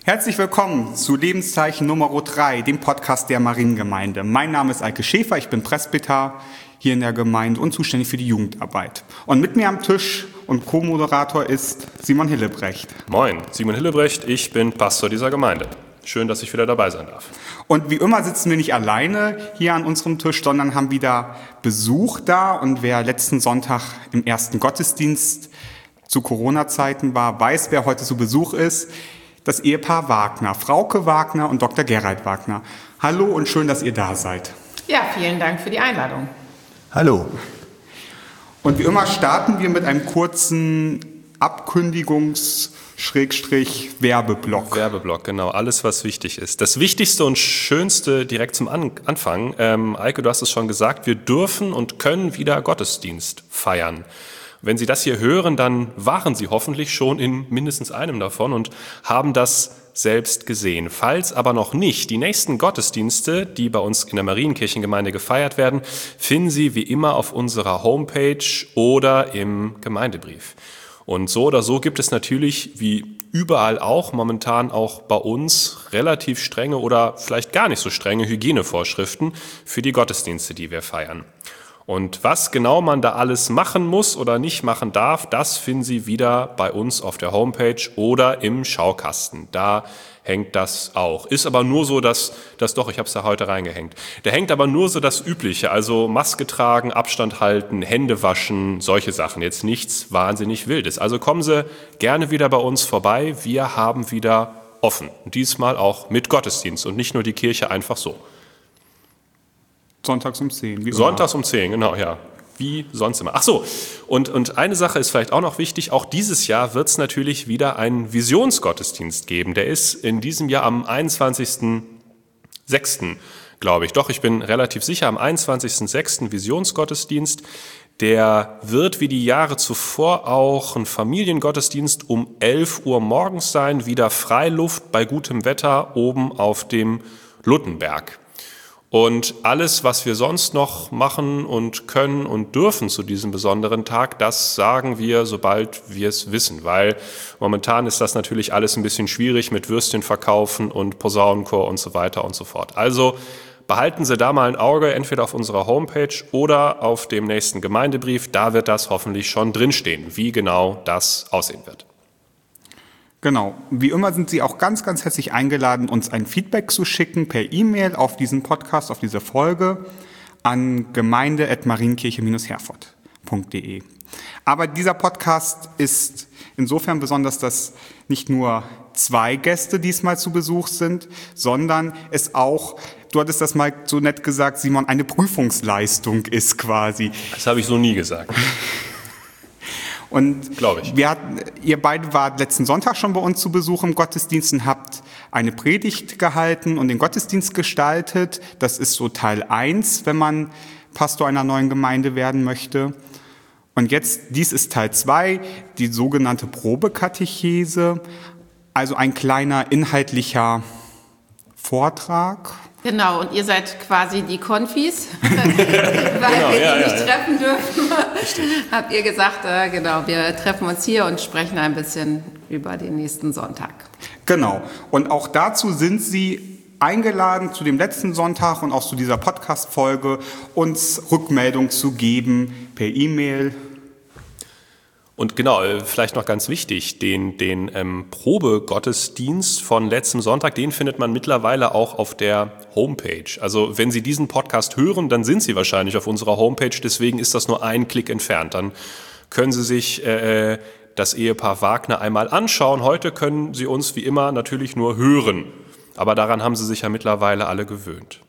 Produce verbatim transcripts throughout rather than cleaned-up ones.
Herzlich willkommen zu Lebenszeichen Nummer drei, dem Podcast der Mariengemeinde. Mein Name ist Eike Schäfer, ich bin Presbyter hier in der Gemeinde und zuständig für die Jugendarbeit. Und mit mir am Tisch und Co-Moderator ist Simon Hillebrecht. Moin, Simon Hillebrecht, ich bin Pastor dieser Gemeinde. Schön, dass ich wieder dabei sein darf. Und wie immer sitzen wir nicht alleine hier an unserem Tisch, sondern haben wieder Besuch da. Und wer letzten Sonntag im ersten Gottesdienst zu Corona-Zeiten war, weiß, wer heute zu Besuch ist. Das Ehepaar Wagner, Frauke Wagner und Doktor Gerald Wagner. Hallo und schön, dass ihr da seid. Ja, vielen Dank für die Einladung. Hallo. Und wie immer starten wir mit einem kurzen Abkündigungs-Werbeblock. Werbeblock, genau. Alles, was wichtig ist. Das Wichtigste und Schönste direkt zum An- Anfang. Ähm, Eike, du hast es schon gesagt, wir dürfen und können wieder Gottesdienst feiern. Wenn Sie das hier hören, dann waren Sie hoffentlich schon in mindestens einem davon und haben das selbst gesehen. Falls aber noch nicht, die nächsten Gottesdienste, die bei uns in der Marienkirchengemeinde gefeiert werden, finden Sie wie immer auf unserer Homepage oder im Gemeindebrief. Und so oder so gibt es natürlich, wie überall auch, momentan auch bei uns relativ strenge oder vielleicht gar nicht so strenge Hygienevorschriften für die Gottesdienste, die wir feiern. Und was genau man da alles machen muss oder nicht machen darf, das finden Sie wieder bei uns auf der Homepage oder im Schaukasten. Da hängt das auch. Ist aber nur so, dass, das doch, ich habe es da heute reingehängt, da hängt aber nur so das Übliche, also Maske tragen, Abstand halten, Hände waschen, solche Sachen. Jetzt nichts wahnsinnig Wildes. Also kommen Sie gerne wieder bei uns vorbei. Wir haben wieder offen. Diesmal auch mit Gottesdienst und nicht nur die Kirche einfach so. Sonntags um zehn. Wie Sonntags um zehn, genau, ja. Wie sonst immer. Ach so, und, und eine Sache ist vielleicht auch noch wichtig. Auch dieses Jahr wird es natürlich wieder einen Visionsgottesdienst geben. Der ist in diesem Jahr am einundzwanzigsten sechsten, glaube ich. Doch, ich bin relativ sicher, am einundzwanzigsten sechsten Visionsgottesdienst. Der wird wie die Jahre zuvor auch ein Familiengottesdienst um elf Uhr morgens sein. Wieder Freiluft bei gutem Wetter oben auf dem Luttenberg. Und alles, was wir sonst noch machen und können und dürfen zu diesem besonderen Tag, das sagen wir, sobald wir es wissen. Weil momentan ist das natürlich alles ein bisschen schwierig mit Würstchen verkaufen und Posaunenchor und so weiter und so fort. Also behalten Sie da mal ein Auge, entweder auf unserer Homepage oder auf dem nächsten Gemeindebrief. Da wird das hoffentlich schon drinstehen, wie genau das aussehen wird. Genau. Wie immer sind Sie auch ganz, ganz herzlich eingeladen, uns ein Feedback zu schicken per E-Mail auf diesen Podcast, auf diese Folge an gemeinde at marienkirche herford punkt de. Aber dieser Podcast ist insofern besonders, dass nicht nur zwei Gäste diesmal zu Besuch sind, sondern es auch, du hattest das mal so nett gesagt, Simon, eine Prüfungsleistung ist quasi. Das habe ich so nie gesagt. Und glaube ich. Wir hatten, ihr beide wart letzten Sonntag schon bei uns zu Besuch im Gottesdienst und habt eine Predigt gehalten und den Gottesdienst gestaltet. Das ist so Teil eins, wenn man Pastor einer neuen Gemeinde werden möchte. Und jetzt, dies ist Teil zwei, die sogenannte Probekatechese, also ein kleiner inhaltlicher Vortrag. Genau, und ihr seid quasi die Konfis, weil genau, wir ja, die nicht ja, treffen dürfen. Richtig. Habt ihr gesagt, äh, genau, wir treffen uns hier und sprechen ein bisschen über den nächsten Sonntag. Genau, und auch dazu sind Sie eingeladen, zu dem letzten Sonntag und auch zu dieser Podcast-Folge uns Rückmeldung zu geben per E-Mail. Und genau, vielleicht noch ganz wichtig, den, den ähm, Probegottesdienst von letztem Sonntag, den findet man mittlerweile auch auf der Homepage. Also wenn Sie diesen Podcast hören, dann sind Sie wahrscheinlich auf unserer Homepage, deswegen ist das nur ein Klick entfernt. Dann können Sie sich äh, das Ehepaar Wagner einmal anschauen. Heute können Sie uns wie immer natürlich nur hören, aber daran haben Sie sich ja mittlerweile alle gewöhnt.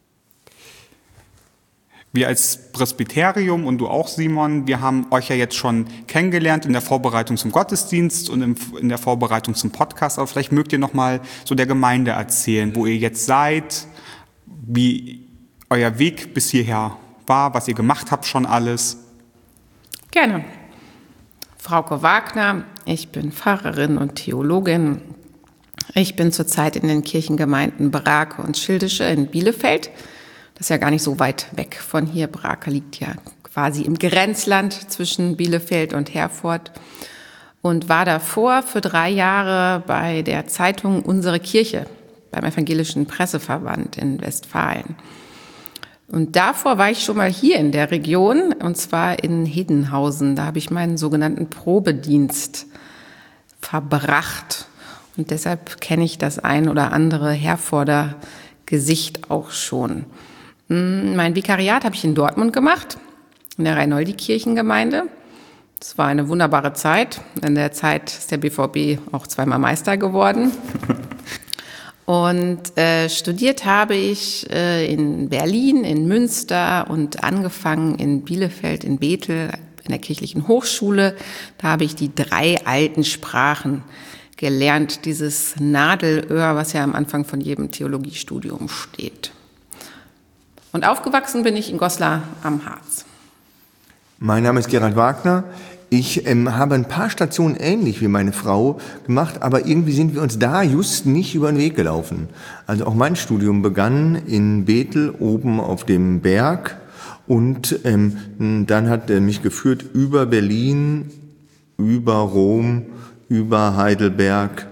Wir als Presbyterium und du auch, Simon, wir haben euch ja jetzt schon kennengelernt in der Vorbereitung zum Gottesdienst und in der Vorbereitung zum Podcast. Aber vielleicht mögt ihr noch mal so der Gemeinde erzählen, wo ihr jetzt seid, wie euer Weg bis hierher war, was ihr gemacht habt schon alles. Gerne. Frauke Wagner, ich bin Pfarrerin und Theologin. Ich bin zurzeit in den Kirchengemeinden Brake und Schildische in Bielefeld. Das ist ja gar nicht so weit weg von hier. Brake liegt ja quasi im Grenzland zwischen Bielefeld und Herford. und war davor für drei Jahre bei der Zeitung Unsere Kirche, beim Evangelischen Presseverband in Westfalen. Und davor war ich schon mal hier in der Region, und zwar in Hedenhausen. Da habe ich meinen sogenannten Probedienst verbracht. Und deshalb kenne ich das ein oder andere Herforder Gesicht auch schon. Mein Vikariat habe ich in Dortmund gemacht, in der Reinoldi-Kirchengemeinde. Es war eine wunderbare Zeit. In der Zeit ist der B V B auch zweimal Meister geworden. Und äh, studiert habe ich äh, in Berlin, in Münster und angefangen in Bielefeld, in Bethel, in der kirchlichen Hochschule. Da habe ich die drei alten Sprachen gelernt, dieses Nadelöhr, was ja am Anfang von jedem Theologiestudium steht. Und aufgewachsen bin ich in Goslar am Harz. Mein Name ist Gerald Wagner. Ich ähm, habe ein paar Stationen ähnlich wie meine Frau gemacht, aber irgendwie sind wir uns da just nicht über den Weg gelaufen. Also auch mein Studium begann in Bethel oben auf dem Berg und ähm, dann hat er mich geführt über Berlin, über Rom, über Heidelberg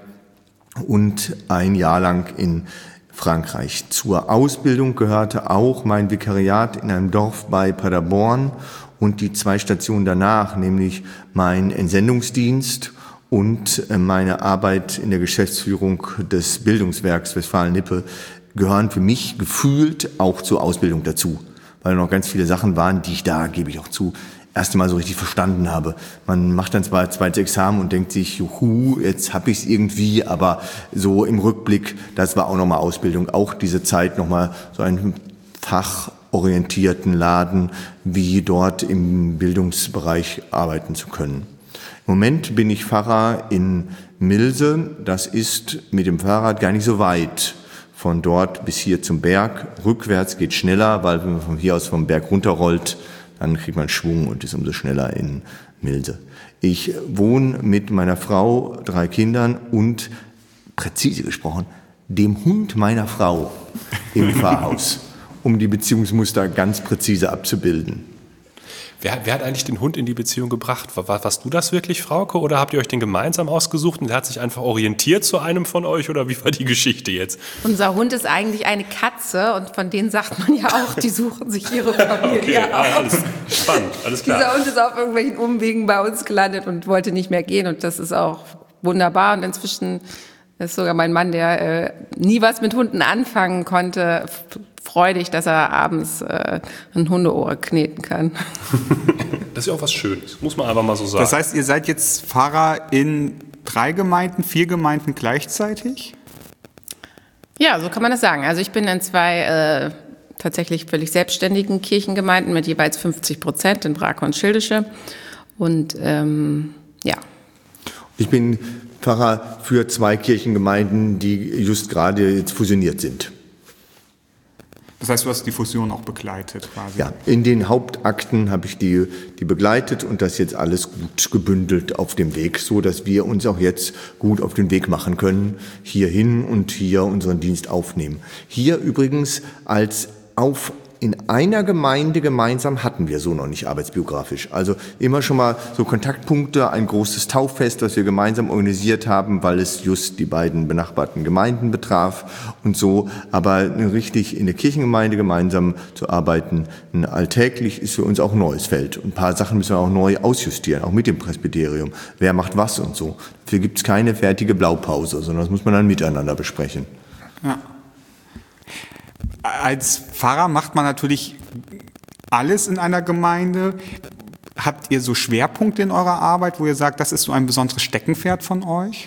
und ein Jahr lang in Frankreich. Zur Ausbildung gehörte auch mein Vikariat in einem Dorf bei Paderborn und die zwei Stationen danach, nämlich mein Entsendungsdienst und meine Arbeit in der Geschäftsführung des Bildungswerks Westfalen-Lippe, gehören für mich gefühlt auch zur Ausbildung dazu, weil noch ganz viele Sachen waren, die ich da, gebe ich auch zu, erst einmal so richtig verstanden habe. Man macht dann zwar zweites Examen und denkt sich, juhu, jetzt hab ich's irgendwie, aber so im Rückblick, das war auch nochmal Ausbildung, auch diese Zeit nochmal so ein fachorientierten Laden, wie dort im Bildungsbereich arbeiten zu können. Im Moment bin ich Pfarrer in Milse, das ist mit dem Fahrrad gar nicht so weit. Von dort bis hier zum Berg, rückwärts geht schneller, weil wenn man von hier aus vom Berg runterrollt, dann kriegt man Schwung und ist umso schneller in Milse. Ich wohne mit meiner Frau, drei Kindern und, präzise gesprochen, dem Hund meiner Frau im Pfarrhaus, um die Beziehungsmuster ganz präzise abzubilden. Wer, wer hat eigentlich den Hund in die Beziehung gebracht? War, warst du das wirklich, Frauke, oder habt ihr euch den gemeinsam ausgesucht und der hat sich einfach orientiert zu einem von euch, oder wie war die Geschichte jetzt? Unser Hund ist eigentlich eine Katze und von denen sagt man ja auch, die suchen sich ihre Familie okay, aus. Alles spannend, alles klar. Dieser Hund ist auf irgendwelchen Umwegen bei uns gelandet und wollte nicht mehr gehen und das ist auch wunderbar und inzwischen ist sogar mein Mann, der äh, nie was mit Hunden anfangen konnte, freudig, dass er abends äh, ein Hundeohr kneten kann. Das ist ja auch was Schönes, muss man einfach mal so sagen. Das heißt, ihr seid jetzt Pfarrer in drei Gemeinden, vier Gemeinden gleichzeitig? Ja, so kann man das sagen. Also ich bin in zwei äh, tatsächlich völlig selbstständigen Kirchengemeinden mit jeweils fünfzig Prozent in Brake und Schildische. Und ähm, ja. Ich bin Pfarrer für zwei Kirchengemeinden, die just gerade jetzt fusioniert sind. Das heißt, du hast die Fusion auch begleitet quasi? Ja, in den Hauptakten habe ich die, die begleitet und das jetzt alles gut gebündelt auf dem Weg, so dass wir uns auch jetzt gut auf den Weg machen können, hierhin und hier unseren Dienst aufnehmen. Hier übrigens als auf in einer Gemeinde gemeinsam hatten wir so noch nicht arbeitsbiografisch. Also immer schon mal so Kontaktpunkte, ein großes Tauffest, das wir gemeinsam organisiert haben, weil es just die beiden benachbarten Gemeinden betraf und so. Aber richtig in der Kirchengemeinde gemeinsam zu arbeiten, alltäglich ist für uns auch ein neues Feld. Und ein paar Sachen müssen wir auch neu ausjustieren, auch mit dem Presbyterium. Wer macht was und so. Dafür gibt es keine fertige Blaupause, sondern das muss man dann miteinander besprechen. Ja. Als Pfarrer macht man natürlich alles in einer Gemeinde. Habt ihr so Schwerpunkte in eurer Arbeit, wo ihr sagt, das ist so ein besonderes Steckenpferd von euch?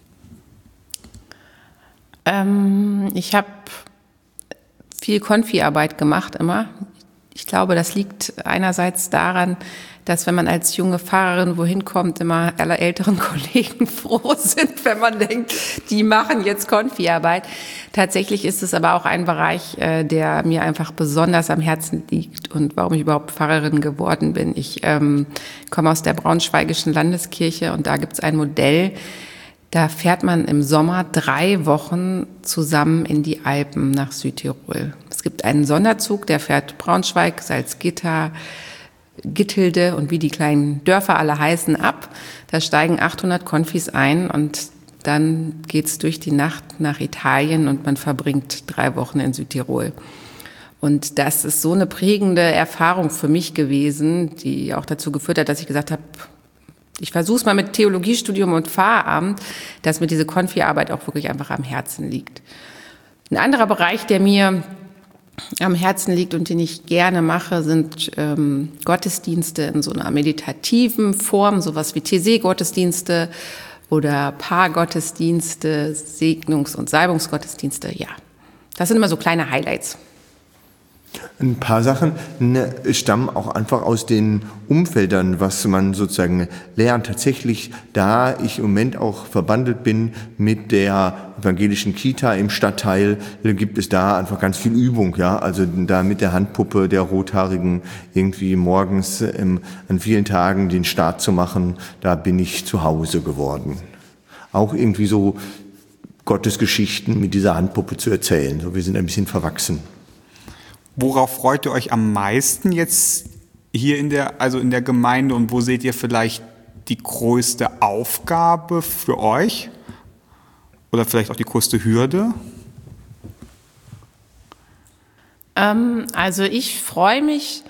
Ähm, ich habe viel Konfi-Arbeit gemacht immer. Ich glaube, das liegt einerseits daran, dass wenn man als junge Pfarrerin wohin kommt, immer alle älteren Kollegen froh sind, wenn man denkt, die machen jetzt Konfi-Arbeit. Tatsächlich ist es aber auch ein Bereich, der mir einfach besonders am Herzen liegt und warum ich überhaupt Pfarrerin geworden bin. Ich ähm, komme aus der Braunschweigischen Landeskirche und da gibt es ein Modell, da fährt man im Sommer drei Wochen zusammen in die Alpen nach Südtirol. Es gibt einen Sonderzug, der fährt Braunschweig, Salzgitter, Gittilde und wie die kleinen Dörfer alle heißen ab. Da steigen achthundert Konfis ein und dann geht's durch die Nacht nach Italien und man verbringt drei Wochen in Südtirol. Und das ist so eine prägende Erfahrung für mich gewesen, die auch dazu geführt hat, dass ich gesagt habe, ich versuche es mal mit Theologiestudium und Pfarramt, dass mir diese Konfi-Arbeit auch wirklich einfach am Herzen liegt. Ein anderer Bereich, der mir am Herzen liegt und den ich gerne mache, sind ähm, Gottesdienste in so einer meditativen Form, sowas wie T C-Gottesdienste oder Paargottesdienste, Segnungs- und Salbungsgottesdienste. Ja, das sind immer so kleine Highlights. Ein paar Sachen ne, stammen auch einfach aus den Umfeldern, was man sozusagen lernt. Tatsächlich, da ich im Moment auch verbandelt bin mit der evangelischen Kita im Stadtteil, gibt es da einfach ganz viel Übung. Ja, also da mit der Handpuppe der Rothaarigen irgendwie morgens ähm, an vielen Tagen den Start zu machen, da bin ich zu Hause geworden. Auch irgendwie so Gottesgeschichten mit dieser Handpuppe zu erzählen. So, wir sind ein bisschen verwachsen. Worauf freut ihr euch am meisten jetzt hier in der, also in der Gemeinde, und wo seht ihr vielleicht die größte Aufgabe für euch? Oder vielleicht auch die größte Hürde? Ähm, also ich freue mich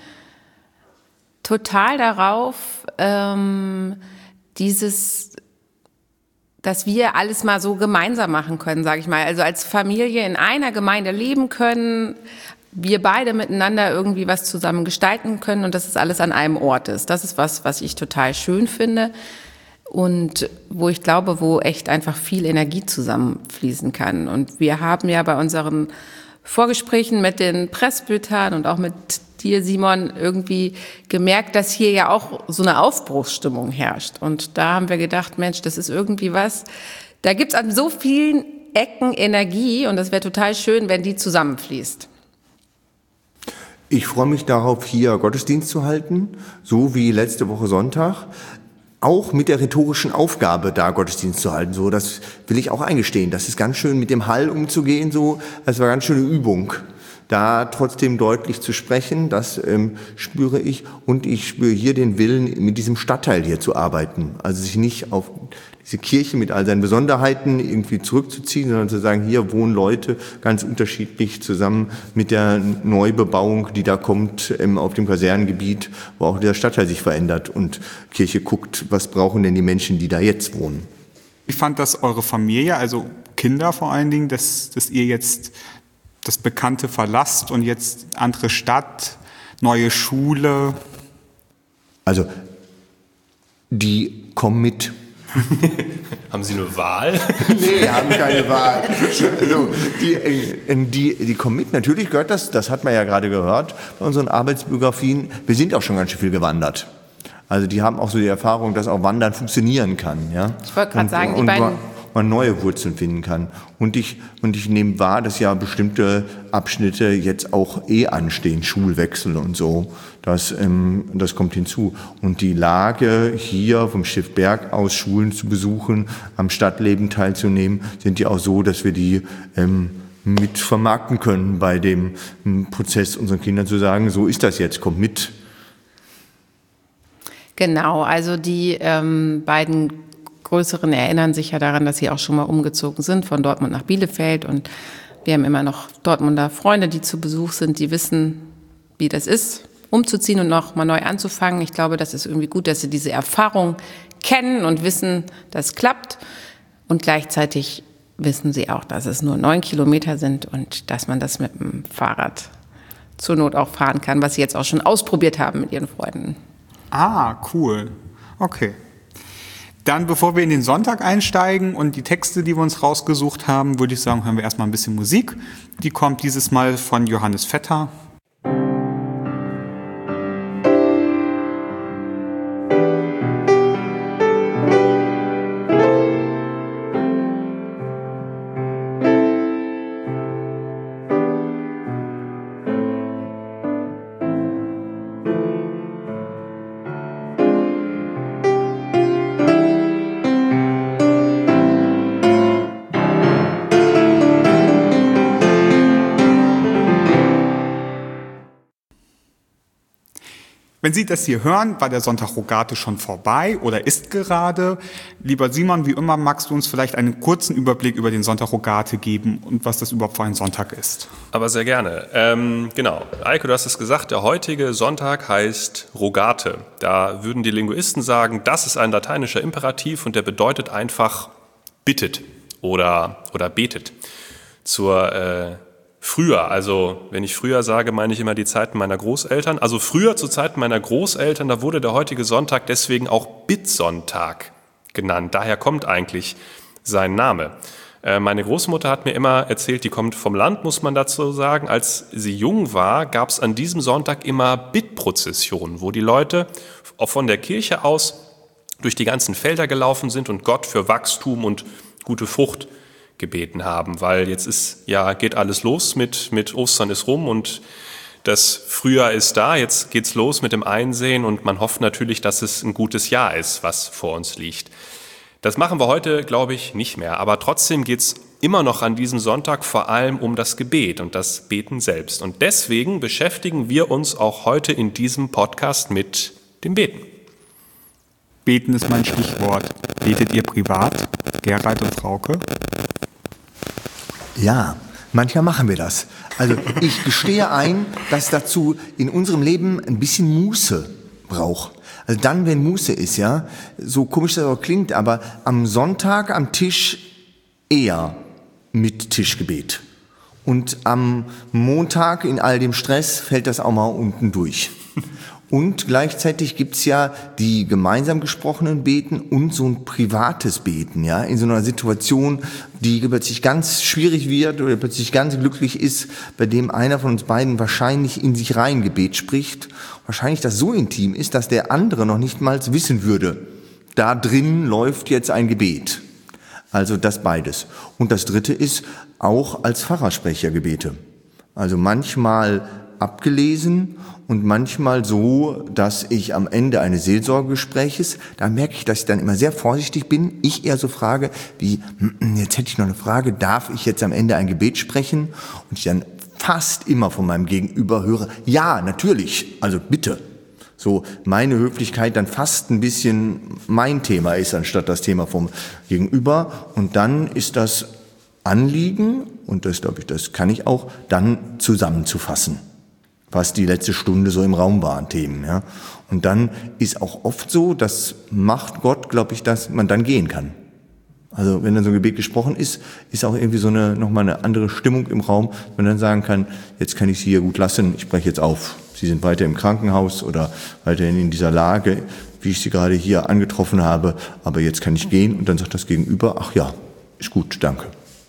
total darauf, ähm, dieses, dass wir alles mal so gemeinsam machen können, sage ich mal. Also als Familie in einer Gemeinde leben können, wir beide miteinander irgendwie was zusammen gestalten können und dass es alles an einem Ort ist. Das ist was, was ich total schön finde und wo ich glaube, wo echt einfach viel Energie zusammenfließen kann. Und wir haben ja bei unseren Vorgesprächen mit den Presbytern und auch mit dir, Simon, irgendwie gemerkt, dass hier ja auch so eine Aufbruchsstimmung herrscht. Und da haben wir gedacht, Mensch, das ist irgendwie was, da gibt's an so vielen Ecken Energie und das wäre total schön, wenn die zusammenfließt. Ich freue mich darauf, hier Gottesdienst zu halten, so wie letzte Woche Sonntag, auch mit der rhetorischen Aufgabe, da Gottesdienst zu halten. So, das will ich auch eingestehen. Das ist ganz schön, mit dem Hall umzugehen. So, das war eine ganz schöne Übung, da trotzdem deutlich zu sprechen. Das ähm, spüre ich, und ich spüre hier den Willen, mit diesem Stadtteil hier zu arbeiten. Also sich nicht auf diese Kirche mit all seinen Besonderheiten irgendwie zurückzuziehen, sondern zu sagen, hier wohnen Leute ganz unterschiedlich zusammen mit der Neubebauung, die da kommt ähm, auf dem Kasernengebiet, wo auch der Stadtteil sich verändert und Kirche guckt, was brauchen denn die Menschen, die da jetzt wohnen. Wie fand das eure Familie, also Kinder vor allen Dingen, dass, dass ihr jetzt das Bekannte verlasst und jetzt andere Stadt, neue Schule? Also, die kommen mit. Haben Sie eine Wahl? Nee, haben keine Wahl. Also, die, die, die kommen mit, natürlich gehört das, das hat man ja gerade gehört, bei unseren Arbeitsbiografien. Wir sind auch schon ganz schön viel gewandert. Also die haben auch so die Erfahrung, dass auch Wandern funktionieren kann. Ja? Ich wollte gerade sagen, die und beiden... man neue Wurzeln finden kann. Und ich, und ich nehme wahr, dass ja bestimmte Abschnitte jetzt auch eh anstehen, Schulwechsel und so. Das, ähm, das kommt hinzu. Und die Lage, hier vom Stift Berg aus Schulen zu besuchen, am Stadtleben teilzunehmen, sind ja auch so, dass wir die ähm, mit vermarkten können bei dem ähm, Prozess, unseren Kindern zu sagen, so ist das jetzt, kommt mit. Genau, also die ähm, beiden Größeren erinnern sich ja daran, dass sie auch schon mal umgezogen sind von Dortmund nach Bielefeld, und wir haben immer noch Dortmunder Freunde, die zu Besuch sind, die wissen, wie das ist, umzuziehen und noch mal neu anzufangen. Ich glaube, das ist irgendwie gut, dass sie diese Erfahrung kennen und wissen, das klappt, und gleichzeitig wissen sie auch, dass es nur neun Kilometer sind und dass man das mit dem Fahrrad zur Not auch fahren kann, was sie jetzt auch schon ausprobiert haben mit ihren Freunden. Ah, cool. Okay. Dann, bevor wir in den Sonntag einsteigen und die Texte, die wir uns rausgesucht haben, würde ich sagen, hören wir erstmal ein bisschen Musik. Die kommt dieses Mal von Johannes Vetter. Wenn Sie das hier hören, war der Sonntag Rogate schon vorbei oder ist gerade. Lieber Simon, wie immer magst du uns vielleicht einen kurzen Überblick über den Sonntag Rogate geben und was das überhaupt für ein Sonntag ist. Aber sehr gerne. Ähm, genau, Eike, du hast es gesagt, der heutige Sonntag heißt Rogate. Da würden die Linguisten sagen, das ist ein lateinischer Imperativ und der bedeutet einfach bittet oder, oder betet. Zur äh, Früher, also wenn ich früher sage, meine ich immer die Zeiten meiner Großeltern. Also früher zu Zeiten meiner Großeltern, da wurde der heutige Sonntag deswegen auch Bittsonntag genannt. Daher kommt eigentlich sein Name. Äh, meine Großmutter hat mir immer erzählt, die kommt vom Land, muss man dazu sagen. Als sie jung war, gab es an diesem Sonntag immer Bittprozessionen, wo die Leute auch von der Kirche aus durch die ganzen Felder gelaufen sind und Gott für Wachstum und gute Frucht gebeten haben, weil jetzt ist, ja, geht alles los mit, mit Ostern ist rum und das Frühjahr ist da, jetzt geht's los mit dem Einsehen und man hofft natürlich, dass es ein gutes Jahr ist, was vor uns liegt. Das machen wir heute, glaube ich, nicht mehr, aber trotzdem geht's immer noch an diesem Sonntag vor allem um das Gebet und das Beten selbst. Und deswegen beschäftigen wir uns auch heute in diesem Podcast mit dem Beten. Beten ist mein Stichwort. Betet ihr privat, Gerald und Frauke? Ja, manchmal machen wir das. Also ich gestehe ein, dass dazu in unserem Leben ein bisschen Muße braucht. Also dann, wenn Muße ist, ja, so komisch das auch klingt, aber am Sonntag am Tisch eher mit Tischgebet. Und am Montag in all dem Stress fällt das auch mal unten durch. Und gleichzeitig gibt's ja die gemeinsam gesprochenen Beten und so ein privates Beten, ja, in so einer Situation, die plötzlich ganz schwierig wird oder plötzlich ganz glücklich ist, bei dem einer von uns beiden wahrscheinlich in sich rein Gebet spricht, wahrscheinlich das so intim ist, dass der andere noch nicht mal wissen würde, da drin läuft jetzt ein Gebet. Also das beides. Und das dritte ist auch als Pfarrersprecher Gebete. Also manchmal abgelesen und manchmal so, dass ich am Ende eines Seelsorgegespräches, da merke ich, dass ich dann immer sehr vorsichtig bin. Ich eher so frage, wie, jetzt hätte ich noch eine Frage, darf ich jetzt am Ende ein Gebet sprechen? Und ich dann fast immer von meinem Gegenüber höre, ja, natürlich, also bitte. So meine Höflichkeit dann fast ein bisschen mein Thema ist, anstatt das Thema vom Gegenüber. Und dann ist das Anliegen, und das glaube ich, das kann ich auch, dann zusammenzufassen, was die letzte Stunde so im Raum war an Themen. Ja. Und dann ist auch oft so, das macht Gott, glaube ich, dass man dann gehen kann. Also wenn dann so ein Gebet gesprochen ist, ist auch irgendwie so eine nochmal eine andere Stimmung im Raum, wenn man dann sagen kann, jetzt kann ich Sie hier gut lassen, ich breche jetzt auf. Sie sind weiter im Krankenhaus oder weiterhin in dieser Lage, wie ich Sie gerade hier angetroffen habe, aber jetzt kann ich gehen. Und dann sagt das Gegenüber, ach ja, ist gut, danke.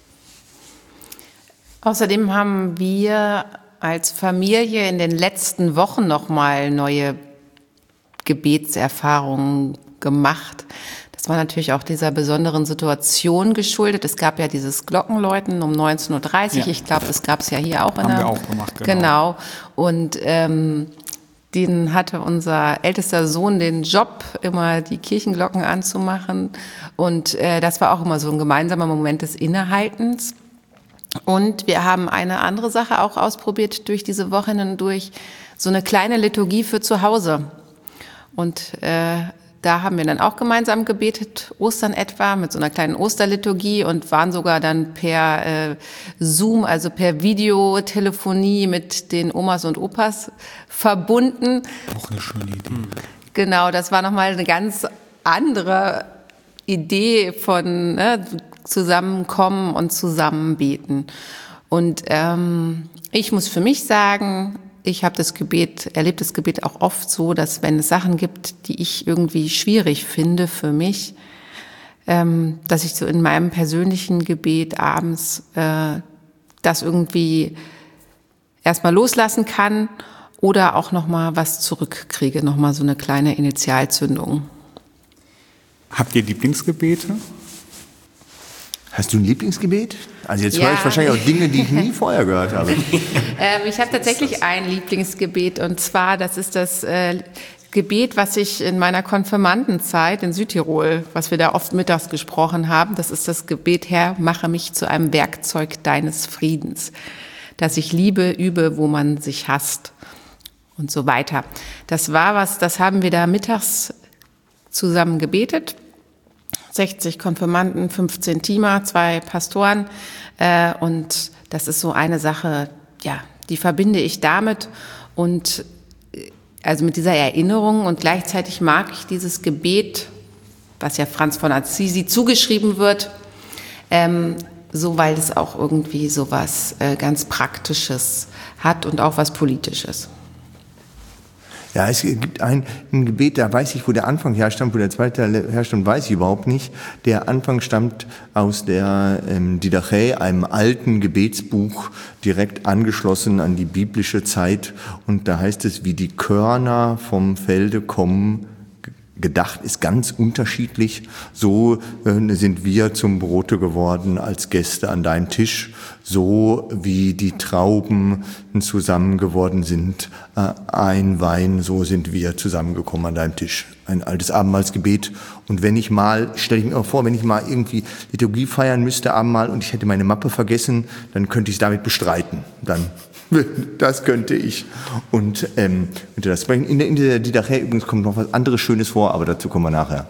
Außerdem haben wir als Familie in den letzten Wochen nochmal neue Gebetserfahrungen gemacht. Das war natürlich auch dieser besonderen Situation geschuldet. Es gab ja dieses Glockenläuten um neunzehn Uhr dreißig. Ja. Ich glaube, das gab es ja hier auch. In Haben der, wir auch gemacht, genau. Genau. Und ähm, den hatte unser ältester Sohn den Job, immer die Kirchenglocken anzumachen. Und äh, das war auch immer so ein gemeinsamer Moment des Innehaltens. Und wir haben eine andere Sache auch ausprobiert durch diese Wochen hindurch, so eine kleine Liturgie für zu Hause. Und äh, da haben wir dann auch gemeinsam gebetet, Ostern etwa, mit so einer kleinen Osterliturgie und waren sogar dann per äh, Zoom, also per Videotelefonie mit den Omas und Opas verbunden. Auch eine schöne Idee. Genau, das war nochmal eine ganz andere Idee von ne, Zusammenkommen und Zusammenbeten. Und ähm, ich muss für mich sagen, ich habe das Gebet, erlebe das Gebet auch oft so, dass wenn es Sachen gibt, die ich irgendwie schwierig finde für mich, ähm, dass ich so in meinem persönlichen Gebet abends äh, das irgendwie erstmal loslassen kann oder auch nochmal was zurückkriege, nochmal so eine kleine Initialzündung. Habt ihr Lieblingsgebete? Hast du ein Lieblingsgebet? Also jetzt Ja. höre ich wahrscheinlich auch Dinge, die ich nie vorher gehört habe. ähm, ich habe tatsächlich ein Lieblingsgebet und zwar, das ist das äh, Gebet, was ich in meiner Konfirmandenzeit in Südtirol, was wir da oft mittags gesprochen haben, das ist das Gebet, Herr, mache mich zu einem Werkzeug deines Friedens, dass ich Liebe übe, wo man sich hasst. und so weiter. Das war was, das haben wir da mittags zusammen gebetet. sechzig Konfirmanden, fünfzehn Teamer, zwei Pastoren. Äh, und das ist so eine Sache, ja, die verbinde ich damit und also mit dieser Erinnerung. Und gleichzeitig mag ich dieses Gebet, was ja Franz von Assisi zugeschrieben wird, ähm, so, weil es auch irgendwie so was äh, ganz Praktisches hat und auch was Politisches. Ja, es gibt ein, ein Gebet, da weiß ich, wo der Anfang herstammt, wo der zweite Teil herstammt, weiß ich überhaupt nicht. Der Anfang stammt aus der ähm, Didache, einem alten Gebetsbuch, direkt angeschlossen an die biblische Zeit. Und da heißt es, wie die Körner vom Felde kommen, gedacht ist ganz unterschiedlich. So äh, sind wir zum Brote geworden als Gäste an deinem Tisch. So wie die Trauben zusammen geworden sind, äh, ein Wein, so sind wir zusammengekommen an deinem Tisch. Ein altes Abendmahlsgebet. Und wenn ich mal, stelle ich mir auch vor, wenn ich mal irgendwie Liturgie feiern müsste, Abendmahl, und ich hätte meine Mappe vergessen, dann könnte ich es damit bestreiten. Dann das könnte ich. Und ähm, das in der, in der Didache übrigens kommt noch was anderes Schönes vor, aber dazu kommen wir nachher.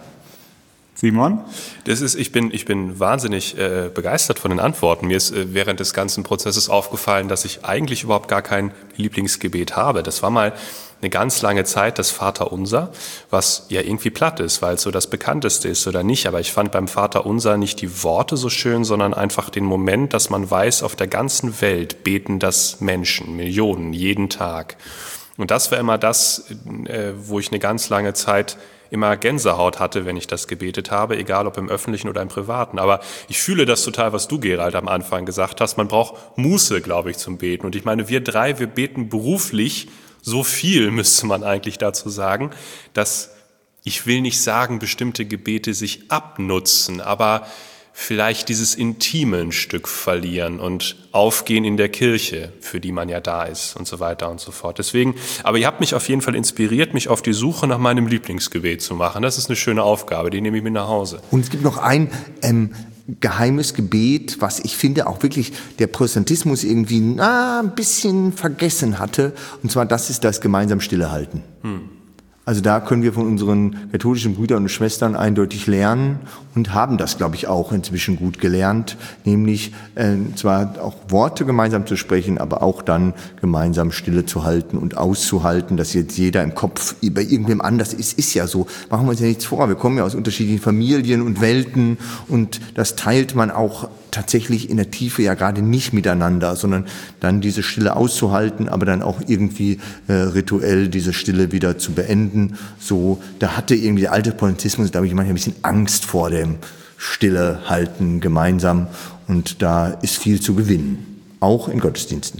Simon? Das ist, ich bin, ich bin wahnsinnig äh, begeistert von den Antworten. Mir ist äh, während des ganzen Prozesses aufgefallen, dass ich eigentlich überhaupt gar kein Lieblingsgebet habe. Das war mal eine ganz lange Zeit das Vaterunser, was ja irgendwie platt ist, weil es so das Bekannteste ist oder nicht. Aber ich fand beim Vaterunser nicht die Worte so schön, sondern einfach den Moment, dass man weiß, auf der ganzen Welt beten das Menschen, Millionen, jeden Tag. Und das war immer das, äh, wo ich eine ganz lange Zeit immer Gänsehaut hatte, wenn ich das gebetet habe, egal ob im Öffentlichen oder im Privaten. Aber ich fühle das total, was du, Gerald, am Anfang gesagt hast. Man braucht Muße, glaube ich, zum Beten. Und ich meine, wir drei, wir beten beruflich so viel, müsste man eigentlich dazu sagen, dass, ich will nicht sagen, bestimmte Gebete sich abnutzen, aber vielleicht dieses Intime ein Stück verlieren und aufgehen in der Kirche, für die man ja da ist und so weiter und so fort. Deswegen, aber ihr habt mich auf jeden Fall inspiriert, mich auf die Suche nach meinem Lieblingsgebet zu machen. Das ist eine schöne Aufgabe, die nehme ich mit nach Hause. Und es gibt noch ein ähm, geheimes Gebet, was ich finde auch wirklich der Protestantismus irgendwie na, ein bisschen vergessen hatte. Und zwar, das ist das gemeinsam Stillehalten. Hm. Also da können wir von unseren katholischen Brüdern und Schwestern eindeutig lernen und haben das, glaube ich, auch inzwischen gut gelernt, nämlich äh, zwar auch Worte gemeinsam zu sprechen, aber auch dann gemeinsam Stille zu halten und auszuhalten, dass jetzt jeder im Kopf bei irgendwem anders ist, ist ja so. Machen wir uns ja nichts vor. Wir kommen ja aus unterschiedlichen Familien und Welten und das teilt man auch tatsächlich in der Tiefe ja gerade nicht miteinander, sondern dann diese Stille auszuhalten, aber dann auch irgendwie äh, rituell diese Stille wieder zu beenden. So, da hatte irgendwie der alte Protestantismus, glaube ich, manchmal ein bisschen Angst vor dem Stille halten gemeinsam und da ist viel zu gewinnen, auch in Gottesdiensten.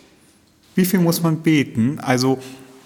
Wie viel muss man beten? Also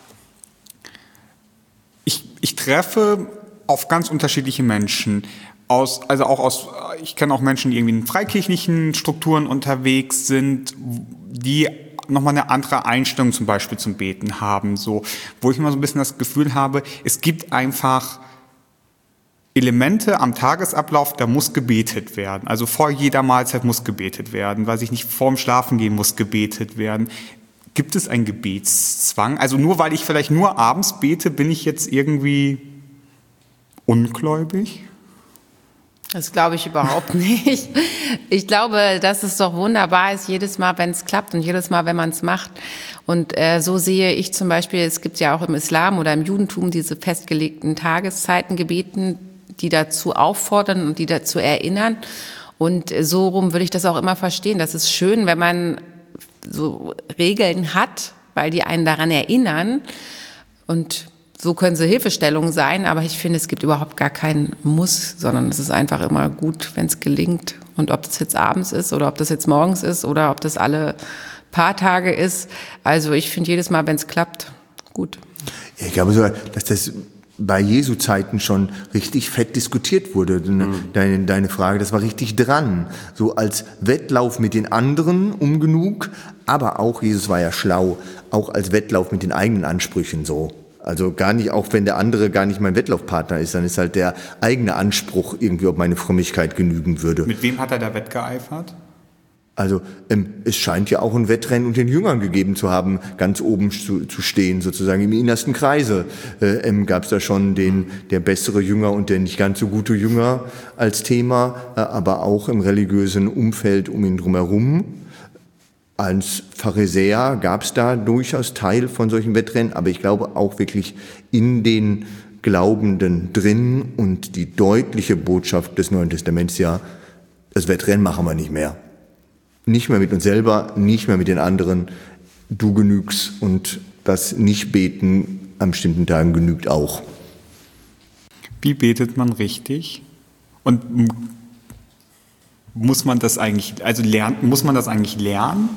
ich, ich treffe auf ganz unterschiedliche Menschen. Aus, also auch aus, ich kenne auch Menschen, die irgendwie in freikirchlichen Strukturen unterwegs sind, die nochmal eine andere Einstellung zum Beispiel zum Beten haben, so, wo ich immer so ein bisschen das Gefühl habe, es gibt einfach Elemente am Tagesablauf, da muss gebetet werden. Also vor jeder Mahlzeit muss gebetet werden, weiß ich nicht, vorm Schlafengehen muss gebetet werden. Gibt es einen Gebetszwang? Also nur weil ich vielleicht nur abends bete, bin ich jetzt irgendwie ungläubig? Das glaube ich überhaupt nicht. Ich glaube, dass es doch wunderbar ist, jedes Mal, wenn es klappt und jedes Mal, wenn man es macht. Und äh, so sehe ich zum Beispiel, es gibt ja auch im Islam oder im Judentum diese festgelegten Tageszeiten, Gebeten, die dazu auffordern und die dazu erinnern. Und so rum würde ich das auch immer verstehen. Das ist schön, wenn man so Regeln hat, weil die einen daran erinnern. Und so können sie Hilfestellung sein, aber ich finde, es gibt überhaupt gar keinen Muss, sondern es ist einfach immer gut, wenn es gelingt. Und ob das jetzt abends ist oder ob das jetzt morgens ist oder ob das alle paar Tage ist. Also ich finde jedes Mal, wenn es klappt, gut. Ja, ich glaube sogar, dass das bei Jesu Zeiten schon richtig fett diskutiert wurde. Mhm. Deine, deine Frage, das war richtig dran. So als Wettlauf mit den anderen um genug, aber auch, Jesus war ja schlau, auch als Wettlauf mit den eigenen Ansprüchen so. Also gar nicht, auch wenn der andere gar nicht mein Wettlaufpartner ist, dann ist halt der eigene Anspruch irgendwie, ob meine Frömmigkeit genügen würde. Mit wem hat er da wettgeeifert? Also ähm, es scheint ja auch ein Wettrennen unter den Jüngern gegeben zu haben, ganz oben zu, zu stehen, sozusagen im innersten Kreise. Äh, ähm, gab es da schon den der bessere Jünger und der nicht ganz so gute Jünger als Thema, äh, aber auch im religiösen Umfeld um ihn drumherum. Als Pharisäer gab es da durchaus Teil von solchen Wettrennen, aber ich glaube auch wirklich in den Glaubenden drin und die deutliche Botschaft des Neuen Testaments ja, das Wettrennen machen wir nicht mehr. Nicht mehr mit uns selber, nicht mehr mit den anderen. Du genügst und das Nicht-Beten an bestimmten Tagen genügt auch. Wie betet man richtig? Und muss man das eigentlich, also lernen, muss man das eigentlich lernen?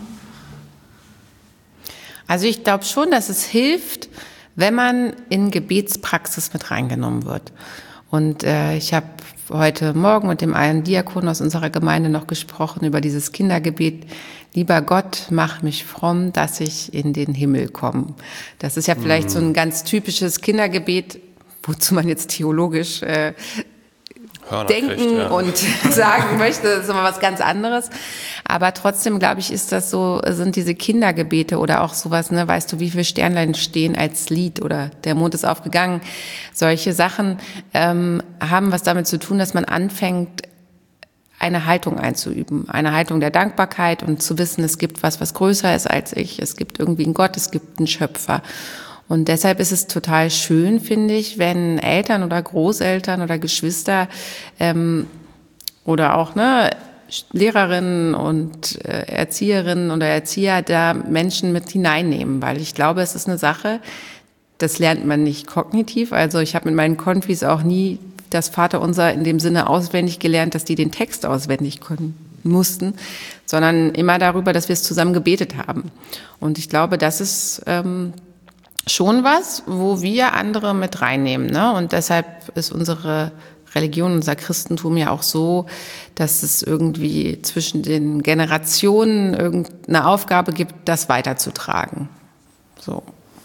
Also ich glaube schon, dass es hilft, wenn man in Gebetspraxis mit reingenommen wird. Und äh, ich habe heute Morgen mit dem einen Diakon aus unserer Gemeinde noch gesprochen über dieses Kindergebet. Lieber Gott, mach mich fromm, dass ich in den Himmel komme. Das ist ja vielleicht mhm. so ein ganz typisches Kindergebet, wozu man jetzt theologisch äh, denken kriegt, ja. und sagen möchte, das ist immer was ganz anderes. Aber trotzdem, glaube ich, ist das so, sind diese Kindergebete oder auch sowas, ne, weißt du, wie viele Sternlein stehen als Lied oder der Mond ist aufgegangen. Solche Sachen ähm, haben was damit zu tun, dass man anfängt, eine Haltung einzuüben. Eine Haltung der Dankbarkeit und zu wissen, es gibt was, was größer ist als ich. Es gibt irgendwie einen Gott, es gibt einen Schöpfer. Und deshalb ist es total schön, finde ich, wenn Eltern oder Großeltern oder Geschwister ähm, oder auch ne, Lehrerinnen und äh, Erzieherinnen oder Erzieher da Menschen mit hineinnehmen, weil ich glaube, es ist eine Sache, das lernt man nicht kognitiv. Also ich habe mit meinen Konfis auch nie das Vaterunser in dem Sinne auswendig gelernt, dass die den Text auswendig können mussten, sondern immer darüber, dass wir es zusammen gebetet haben. Und ich glaube, das ist ähm, schon was, wo wir andere mit reinnehmen, ne? Und deshalb ist unsere Religion, unser Christentum ja auch so, dass es irgendwie zwischen den Generationen irgendeine Aufgabe gibt, das weiterzutragen. So.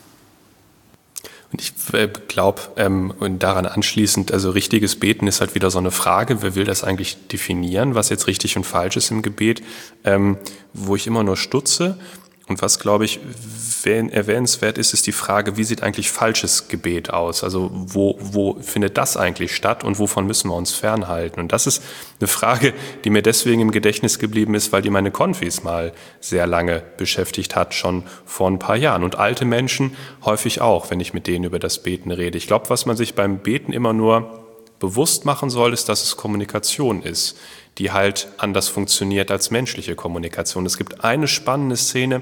Und ich glaube, ähm, und daran anschließend, also richtiges Beten ist halt wieder so eine Frage, wer will das eigentlich definieren, was jetzt richtig und falsch ist im Gebet, ähm, wo ich immer nur stutze. Und was, glaube ich, erwähnenswert ist, ist die Frage, wie sieht eigentlich falsches Gebet aus? Also wo, wo findet das eigentlich statt und wovon müssen wir uns fernhalten? Und das ist eine Frage, die mir deswegen im Gedächtnis geblieben ist, weil die meine Konfis mal sehr lange beschäftigt hat, schon vor ein paar Jahren. Und alte Menschen häufig auch, wenn ich mit denen über das Beten rede. Ich glaube, was man sich beim Beten immer nur bewusst machen soll, ist, dass es Kommunikation ist, die halt anders funktioniert als menschliche Kommunikation. Es gibt eine spannende Szene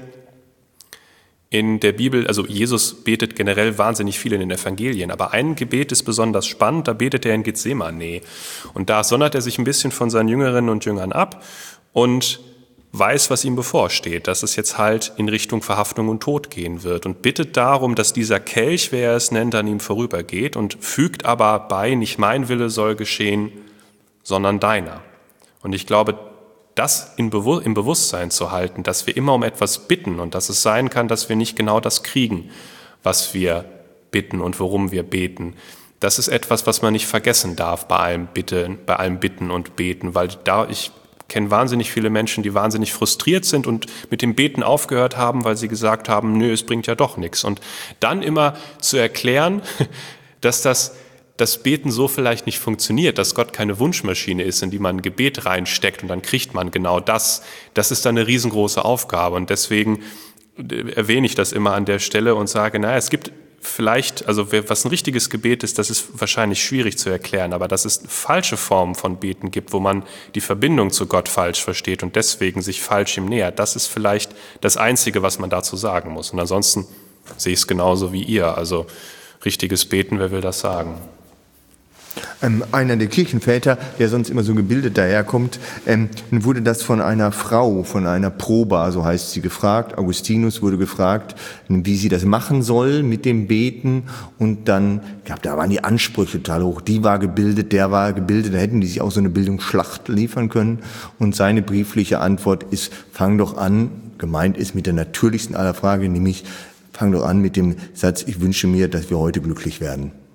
in der Bibel, also Jesus betet generell wahnsinnig viel in den Evangelien, aber ein Gebet ist besonders spannend, da betet er in Gethsemane. Und da sondert er sich ein bisschen von seinen Jüngerinnen und Jüngern ab und weiß, was ihm bevorsteht, dass es jetzt halt in Richtung Verhaftung und Tod gehen wird und bittet darum, dass dieser Kelch, wie er es nennt, an ihm vorübergeht und fügt aber bei, nicht mein Wille soll geschehen, sondern deiner. Und ich glaube, das im Bewusstsein zu halten, dass wir immer um etwas bitten und dass es sein kann, dass wir nicht genau das kriegen, was wir bitten und worum wir beten, das ist etwas, was man nicht vergessen darf bei allem Bitten, bei allem Bitten und Beten, weil da ich kenne wahnsinnig viele Menschen, die wahnsinnig frustriert sind und mit dem Beten aufgehört haben, weil sie gesagt haben, nö, es bringt ja doch nichts. Und dann immer zu erklären, dass das das Beten so vielleicht nicht funktioniert, dass Gott keine Wunschmaschine ist, in die man ein Gebet reinsteckt und dann kriegt man genau das. Das ist dann eine riesengroße Aufgabe und deswegen erwähne ich das immer an der Stelle und sage, naja, es gibt vielleicht, also was ein richtiges Gebet ist, das ist wahrscheinlich schwierig zu erklären, aber dass es falsche Formen von Beten gibt, wo man die Verbindung zu Gott falsch versteht und deswegen sich falsch ihm nähert, das ist vielleicht das Einzige, was man dazu sagen muss. Und ansonsten sehe ich es genauso wie ihr, also richtiges Beten, wer will das sagen? Ähm, einer der Kirchenväter, der sonst immer so gebildet daherkommt, ähm, wurde das von einer Frau, von einer Proba, so heißt sie, gefragt. Augustinus wurde gefragt, wie sie das machen soll mit dem Beten. Und dann, ich glaube, da waren die Ansprüche total hoch. Die war gebildet, der war gebildet. Da hätten die sich auch so eine Bildungsschlacht liefern können. Und seine briefliche Antwort ist, fang doch an, gemeint ist mit der natürlichsten aller Fragen, nämlich, fang doch an mit dem Satz, ich wünsche mir, dass wir heute glücklich werden.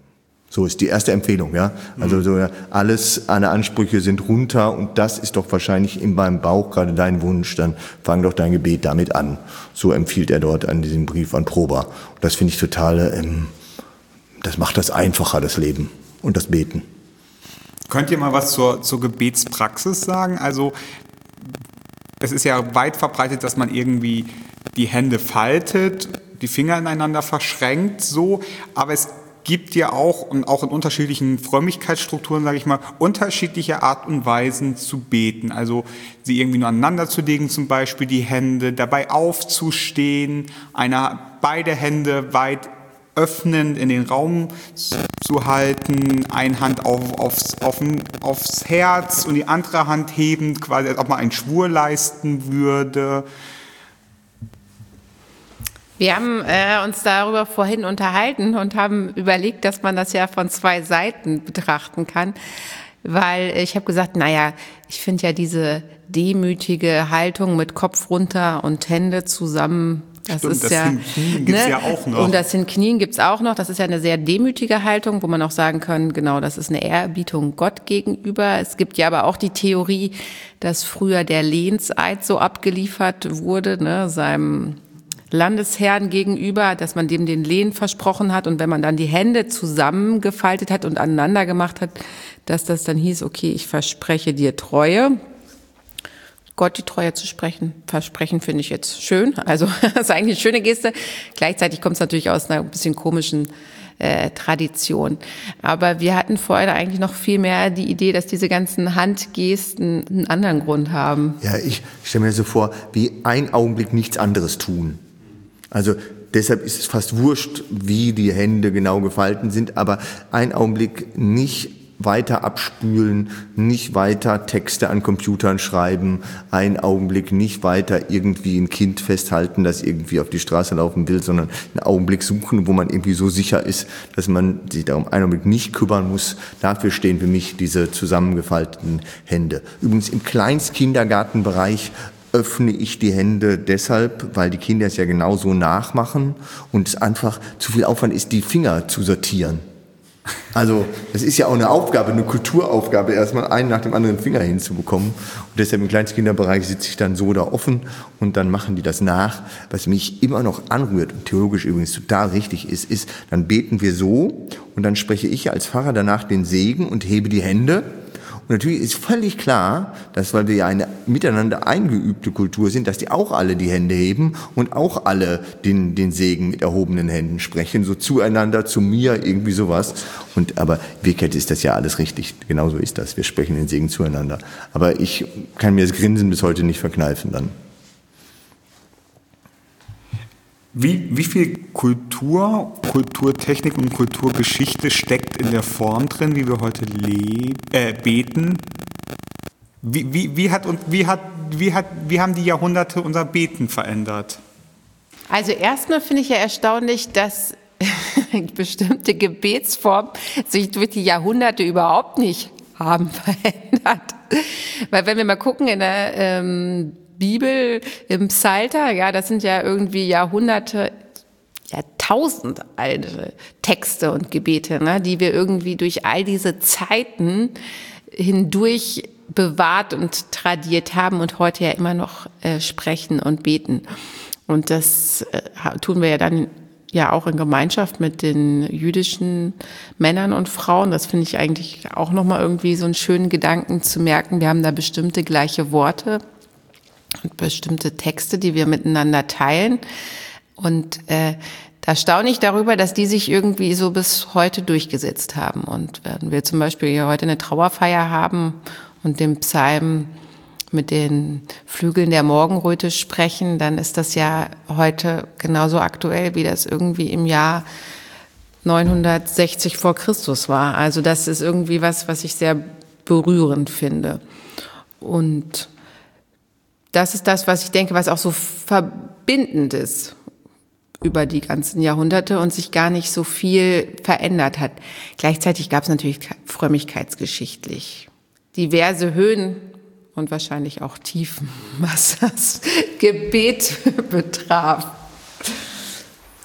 So ist die erste Empfehlung, ja. Also so, ja, alles, alle Ansprüche sind runter und das ist doch wahrscheinlich in meinem Bauch gerade dein Wunsch, dann fang doch dein Gebet damit an. So empfiehlt er dort an diesem Brief an Prober. Und das finde ich total, ähm, das macht das einfacher, das Leben und das Beten. Könnt ihr mal was zur, zur Gebetspraxis sagen? Also es ist ja weit verbreitet, dass man irgendwie die Hände faltet, die Finger ineinander verschränkt, so, aber es gibt ja auch, und auch in unterschiedlichen Frömmigkeitsstrukturen, sage ich mal, unterschiedliche Art und Weisen zu beten. Also sie irgendwie nur aneinander zu legen, zum Beispiel die Hände, dabei aufzustehen, eine, beide Hände weit öffnend in den Raum zu halten, eine Hand auf, aufs, auf, aufs Herz und die andere Hand hebend, quasi als ob man einen Schwur leisten würde. Wir haben äh, uns darüber vorhin unterhalten und haben überlegt, dass man das ja von zwei Seiten betrachten kann, weil ich habe gesagt, naja, ich finde ja diese demütige Haltung mit Kopf runter und Hände zusammen, das Stimmt, ist das ja, Hinknien gibt's ne? ja auch noch. Und das Hinknien gibt's auch noch. Das ist ja eine sehr demütige Haltung, wo man auch sagen kann, genau, das ist eine Ehrerbietung Gott gegenüber. Es gibt ja aber auch die Theorie, dass früher der Lehnseid so abgeliefert wurde, ne, seinem Landesherrn gegenüber, dass man dem den Lehen versprochen hat und wenn man dann die Hände zusammengefaltet hat und aneinander gemacht hat, dass das dann hieß, okay, ich verspreche dir Treue. Gott die Treue zu sprechen, versprechen finde ich jetzt schön, also das ist eigentlich eine schöne Geste. Gleichzeitig kommt es natürlich aus einer bisschen komischen äh, Tradition. Aber wir hatten vorher eigentlich noch viel mehr die Idee, dass diese ganzen Handgesten einen anderen Grund haben. Ja, ich stelle mir so vor, wie ein Augenblick nichts anderes tun. Also deshalb ist es fast wurscht, wie die Hände genau gefalten sind, aber ein Augenblick nicht weiter abspülen, nicht weiter Texte an Computern schreiben, ein Augenblick nicht weiter irgendwie ein Kind festhalten, das irgendwie auf die Straße laufen will, sondern einen Augenblick suchen, wo man irgendwie so sicher ist, dass man sich darum einen Augenblick nicht kümmern muss. Dafür stehen für mich diese zusammengefalteten Hände. Übrigens im Kleinstkindergartenbereich öffne ich die Hände deshalb, weil die Kinder es ja genauso nachmachen und es einfach zu viel Aufwand ist, die Finger zu sortieren. Also das ist ja auch eine Aufgabe, eine Kulturaufgabe, erstmal einen nach dem anderen Finger hinzubekommen. Und deshalb im Kleinstkinderbereich sitze ich dann so da offen und dann machen die das nach. Was mich immer noch anrührt und theologisch übrigens total richtig ist, ist, dann beten wir so und dann spreche ich als Pfarrer danach den Segen und hebe die Hände. Und natürlich ist völlig klar, dass, weil wir ja eine miteinander eingeübte Kultur sind, dass die auch alle die Hände heben und auch alle den, den Segen mit erhobenen Händen sprechen, so zueinander, zu mir, irgendwie sowas. Und, aber in Wirklichkeit ist das ja alles richtig. Genauso ist das. Wir sprechen den Segen zueinander. Aber ich kann mir das Grinsen bis heute nicht verkneifen dann. Wie, wie viel Kultur, Kulturtechnik und Kulturgeschichte steckt in der Form drin, wie wir heute leben, äh, beten? Wie, wie, wie, hat, und wie, hat, wie, hat, wie haben die Jahrhunderte unser Beten verändert? Also erstmal finde ich ja erstaunlich, dass bestimmte Gebetsformen sich durch die Jahrhunderte überhaupt nicht haben verändert. Weil wenn wir mal gucken in der ähm, Bibel, im Psalter, ja, das sind ja irgendwie Jahrhunderte, Jahrtausend alte Texte und Gebete, ne, die wir irgendwie durch all diese Zeiten hindurch bewahrt und tradiert haben und heute ja immer noch äh, sprechen und beten. Und das äh, tun wir ja dann ja auch in Gemeinschaft mit den jüdischen Männern und Frauen. Das finde ich eigentlich auch nochmal irgendwie so einen schönen Gedanken zu merken. Wir haben da bestimmte gleiche Worte und bestimmte Texte, die wir miteinander teilen. Und äh, da staune ich darüber, dass die sich irgendwie so bis heute durchgesetzt haben. Und wenn wir zum Beispiel hier heute eine Trauerfeier haben und den Psalm mit den Flügeln der Morgenröte sprechen, dann ist das ja heute genauso aktuell, wie das irgendwie im Jahr neunhundertsechzig vor Christus war. Also das ist irgendwie was, was ich sehr berührend finde. Und das ist das, was ich denke, was auch so verbindend ist über die ganzen Jahrhunderte und sich gar nicht so viel verändert hat. Gleichzeitig gab es natürlich frömmigkeitsgeschichtlich diverse Höhen und wahrscheinlich auch Tiefen, was das Gebet betraf.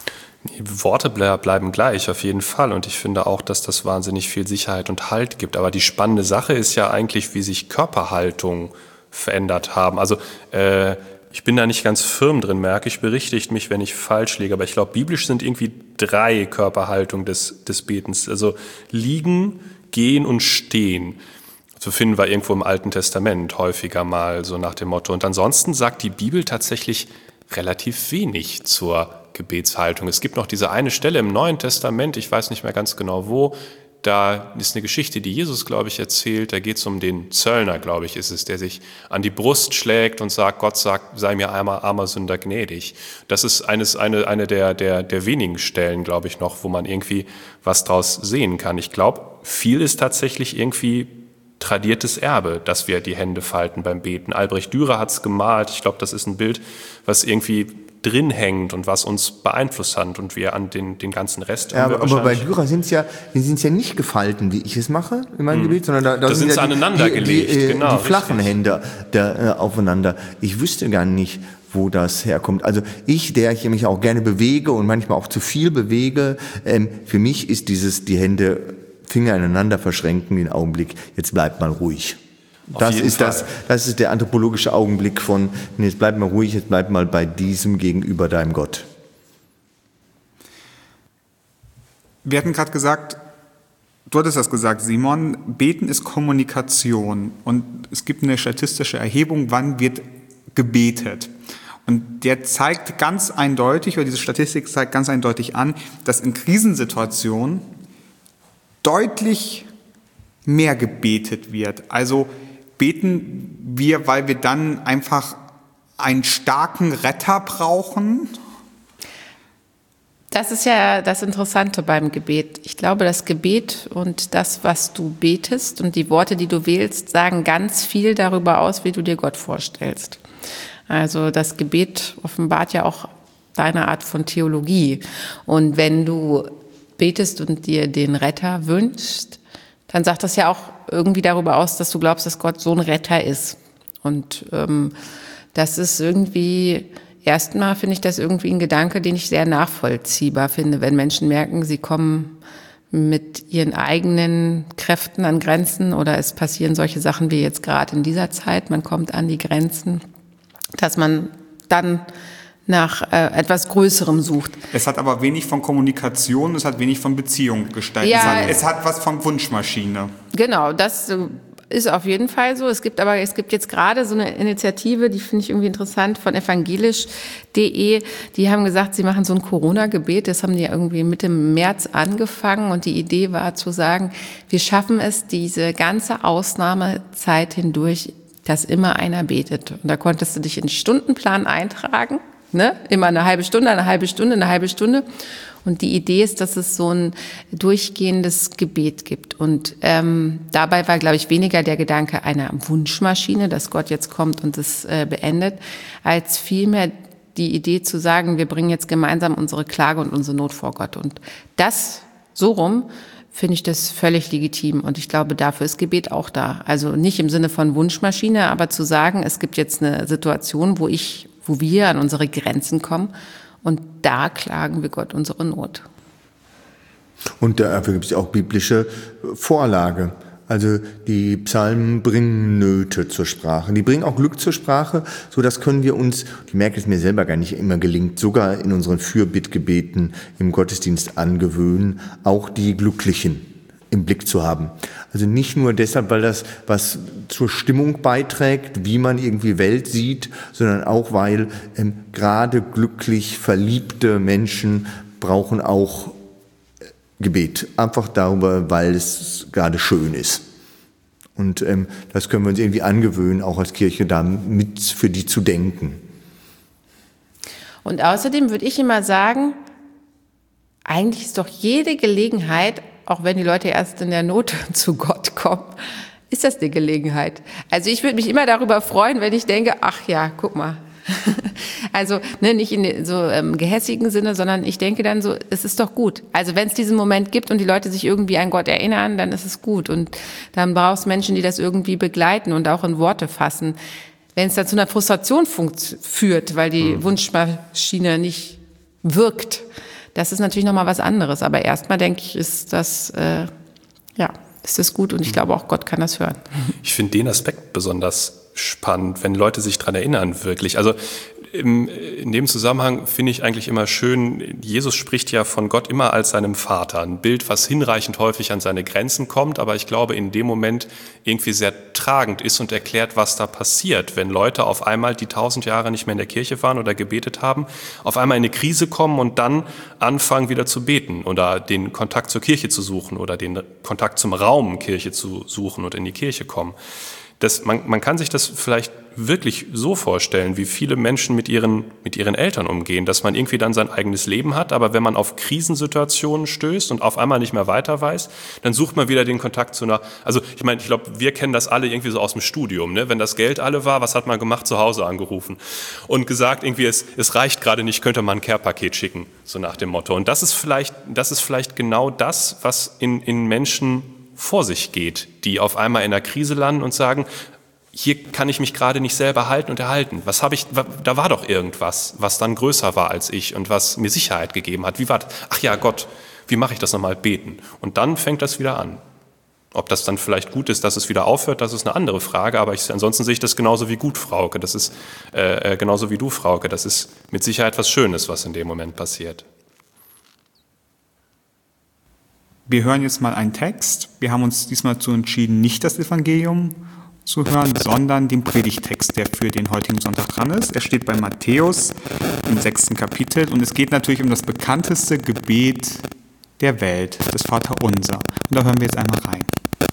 Die Worte ble- bleiben gleich, auf jeden Fall. Und ich finde auch, dass das wahnsinnig viel Sicherheit und Halt gibt. Aber die spannende Sache ist ja eigentlich, wie sich Körperhaltung verändert haben. Also äh, ich bin da nicht ganz firm drin, merke ich, berichtigt mich, wenn ich falsch liege. Aber ich glaube, biblisch sind irgendwie drei Körperhaltungen des, des Betens. Also liegen, gehen und stehen. So finden wir irgendwo im Alten Testament häufiger mal so nach dem Motto. Und ansonsten sagt die Bibel tatsächlich relativ wenig zur Gebetshaltung. Es gibt noch diese eine Stelle im Neuen Testament, ich weiß nicht mehr ganz genau wo, da ist eine Geschichte, die Jesus, glaube ich, erzählt, da geht es um den Zöllner, glaube ich, ist es, der sich an die Brust schlägt und sagt, Gott sagt, sei mir einmal armer Sünder gnädig. Das ist eines, eine, eine der, der, der wenigen Stellen, glaube ich, noch, wo man irgendwie was draus sehen kann. Ich glaube, viel ist tatsächlich irgendwie tradiertes Erbe, dass wir die Hände falten beim Beten. Albrecht Dürer hat es gemalt. Ich glaube, das ist ein Bild, was irgendwie drin hängt und was uns beeinflusst hat und wir an den, den ganzen Rest... Ja, aber, aber bei Dürer sind es ja, ja nicht gefalten, wie ich es mache in meinem hm. Gebet, sondern da, da, da sind sie ja aneinander die, gelegt. Die, die, genau, die flachen richtig. Hände der, äh, aufeinander. Ich wüsste gar nicht, wo das herkommt. Also ich, der ich mich auch gerne bewege und manchmal auch zu viel bewege, ähm, für mich ist dieses, die Hände, Finger aneinander verschränken, den Augenblick, jetzt bleibt mal ruhig. Das ist das, das ist der anthropologische Augenblick von, jetzt bleib mal ruhig, jetzt bleib mal bei diesem gegenüber deinem Gott. Wir hatten gerade gesagt, du hattest das gesagt, Simon, Beten ist Kommunikation und es gibt eine statistische Erhebung, wann wird gebetet. Und der zeigt ganz eindeutig, oder diese Statistik zeigt ganz eindeutig an, dass in Krisensituationen deutlich mehr gebetet wird. Also beten wir, weil wir dann einfach einen starken Retter brauchen? Das ist ja das Interessante beim Gebet. Ich glaube, das Gebet und das, was du betest und die Worte, die du wählst, sagen ganz viel darüber aus, wie du dir Gott vorstellst. Also das Gebet offenbart ja auch deine Art von Theologie. Und wenn du betest und dir den Retter wünschst, dann sagt das ja auch irgendwie darüber aus, dass du glaubst, dass Gott so ein Retter ist. Und ähm, das ist irgendwie, erstmal finde ich das irgendwie ein Gedanke, den ich sehr nachvollziehbar finde, wenn Menschen merken, sie kommen mit ihren eigenen Kräften an Grenzen oder es passieren solche Sachen wie jetzt gerade in dieser Zeit, man kommt an die Grenzen, dass man dann nach äh, etwas Größerem sucht. Es hat aber wenig von Kommunikation, es hat wenig von Beziehung gestaltet. Ja, es, hat, es hat was von Wunschmaschine. Genau, das äh, ist auf jeden Fall so. Es gibt aber, es gibt jetzt gerade so eine Initiative, die finde ich irgendwie interessant, von evangelisch punkt de. Die haben gesagt, sie machen so ein Corona-Gebet. Das haben die irgendwie Mitte März angefangen und die Idee war zu sagen, wir schaffen es, diese ganze Ausnahmezeit hindurch, dass immer einer betet. Und da konntest du dich in den Stundenplan eintragen. Ne? Immer eine halbe Stunde, eine halbe Stunde, eine halbe Stunde. Und die Idee ist, dass es so ein durchgehendes Gebet gibt. Und ähm, dabei war, glaube ich, weniger der Gedanke einer Wunschmaschine, dass Gott jetzt kommt und es äh, beendet, als vielmehr die Idee zu sagen, wir bringen jetzt gemeinsam unsere Klage und unsere Not vor Gott. Und das so rum finde ich das völlig legitim. Und ich glaube, dafür ist Gebet auch da. Also nicht im Sinne von Wunschmaschine, aber zu sagen, es gibt jetzt eine Situation, wo ich wo wir an unsere Grenzen kommen und da klagen wir Gott unsere Not. Und dafür gibt es auch biblische Vorlage. Also die Psalmen bringen Nöte zur Sprache. Die bringen auch Glück zur Sprache, so das können wir uns, ich merke es mir selber gar nicht immer gelingt, sogar in unseren Fürbittgebeten im Gottesdienst angewöhnen, auch die Glücklichen im Blick zu haben. Also nicht nur deshalb, weil das was zur Stimmung beiträgt, wie man irgendwie Welt sieht, sondern auch, weil ähm, gerade glücklich verliebte Menschen brauchen auch äh, Gebet. Einfach darüber, weil es gerade schön ist. Und ähm, das können wir uns irgendwie angewöhnen, auch als Kirche da mit für die zu denken. Und außerdem würde ich immer sagen, eigentlich ist doch jede Gelegenheit, auch wenn die Leute erst in der Not zu Gott kommen, ist das eine Gelegenheit. Also ich würde mich immer darüber freuen, wenn ich denke, ach ja, guck mal. Also ne, nicht in so ähm, gehässigen Sinne, sondern ich denke dann so, es ist doch gut. Also wenn es diesen Moment gibt und die Leute sich irgendwie an Gott erinnern, dann ist es gut. Und dann brauchst du Menschen, die das irgendwie begleiten und auch in Worte fassen. Wenn es dann zu einer Frustration funkt, führt, weil die mhm. Wunschmaschine nicht wirkt, Das ist natürlich nochmal was anderes. Aber erstmal denke ich, ist das, äh, ja, ist das gut und ich glaube auch Gott kann das hören. Ich finde den Aspekt besonders spannend, wenn Leute sich dran erinnern, wirklich. Also im, in dem Zusammenhang finde ich eigentlich immer schön, Jesus spricht ja von Gott immer als seinem Vater. Ein Bild, was hinreichend häufig an seine Grenzen kommt, aber ich glaube in dem Moment irgendwie sehr tragend ist und erklärt, was da passiert, wenn Leute auf einmal, die tausend Jahre nicht mehr in der Kirche waren oder gebetet haben, auf einmal in eine Krise kommen und dann anfangen wieder zu beten oder den Kontakt zur Kirche zu suchen oder den Kontakt zum Raum Kirche zu suchen und in die Kirche kommen. Das, man, man kann sich das vielleicht wirklich so vorstellen, wie viele Menschen mit ihren, mit ihren Eltern umgehen, dass man irgendwie dann sein eigenes Leben hat, aber wenn man auf Krisensituationen stößt und auf einmal nicht mehr weiter weiß, dann sucht man wieder den Kontakt zu einer, also ich meine, ich glaube, wir kennen das alle irgendwie so aus dem Studium, ne? Wenn das Geld alle war, was hat man gemacht? Zu Hause angerufen und gesagt, irgendwie, es, es reicht gerade nicht, könnte man ein Care-Paket schicken, so nach dem Motto. Und das ist vielleicht, das ist vielleicht genau das, was in, in Menschen vor sich geht, die auf einmal in einer Krise landen und sagen, hier kann ich mich gerade nicht selber halten und erhalten. Was habe ich, da war doch irgendwas, was dann größer war als ich und was mir Sicherheit gegeben hat. Wie war das? Ach ja, Gott, wie mache ich das nochmal? Beten. Und dann fängt das wieder an. Ob das dann vielleicht gut ist, dass es wieder aufhört, das ist eine andere Frage. Aber ich, ansonsten sehe ich das genauso wie gut, Frauke. Das ist äh, genauso wie du, Frauke. Das ist mit Sicherheit was Schönes, was in dem Moment passiert. Wir hören jetzt mal einen Text. Wir haben uns diesmal dazu entschieden, nicht das Evangelium zu hören, sondern den Predigttext, der für den heutigen Sonntag dran ist. Er steht bei Matthäus im sechsten Kapitel und es geht natürlich um das bekannteste Gebet der Welt, das Vaterunser. Und da hören wir jetzt einmal rein.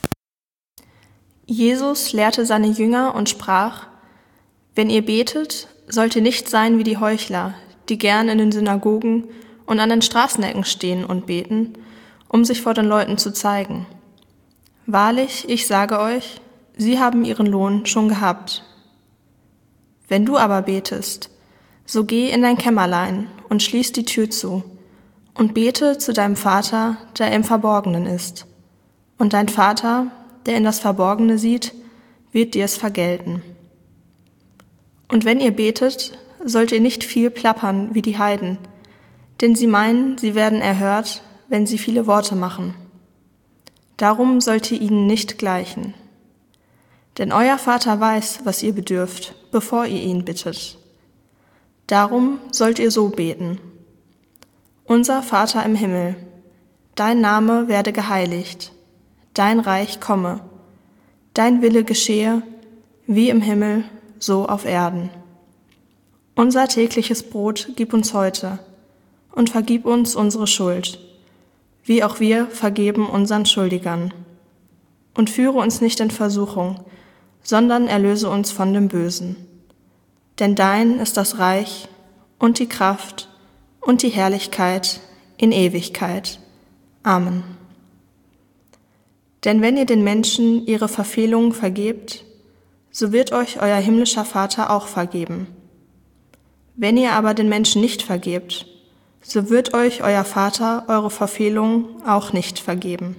Jesus lehrte seine Jünger und sprach: Wenn ihr betet, sollt ihr nicht sein wie die Heuchler, die gern in den Synagogen und an den Straßenecken stehen und beten, um sich vor den Leuten zu zeigen. Wahrlich, ich sage euch, sie haben ihren Lohn schon gehabt. Wenn du aber betest, so geh in dein Kämmerlein und schließ die Tür zu und bete zu deinem Vater, der im Verborgenen ist. Und dein Vater, der in das Verborgene sieht, wird dir es vergelten. Und wenn ihr betet, sollt ihr nicht viel plappern wie die Heiden, denn sie meinen, sie werden erhört, wenn sie viele Worte machen. Darum sollt ihr ihnen nicht gleichen. Denn euer Vater weiß, was ihr bedürft, bevor ihr ihn bittet. Darum sollt ihr so beten: Unser Vater im Himmel, dein Name werde geheiligt, dein Reich komme, dein Wille geschehe, wie im Himmel, so auf Erden. Unser tägliches Brot gib uns heute und vergib uns unsere Schuld, wie auch wir vergeben unseren Schuldigern. Und führe uns nicht in Versuchung, sondern erlöse uns von dem Bösen. Denn dein ist das Reich und die Kraft und die Herrlichkeit in Ewigkeit. Amen. Denn wenn ihr den Menschen ihre Verfehlungen vergebt, so wird euch euer himmlischer Vater auch vergeben. Wenn ihr aber den Menschen nicht vergebt, so wird euch euer Vater eure Verfehlungen auch nicht vergeben.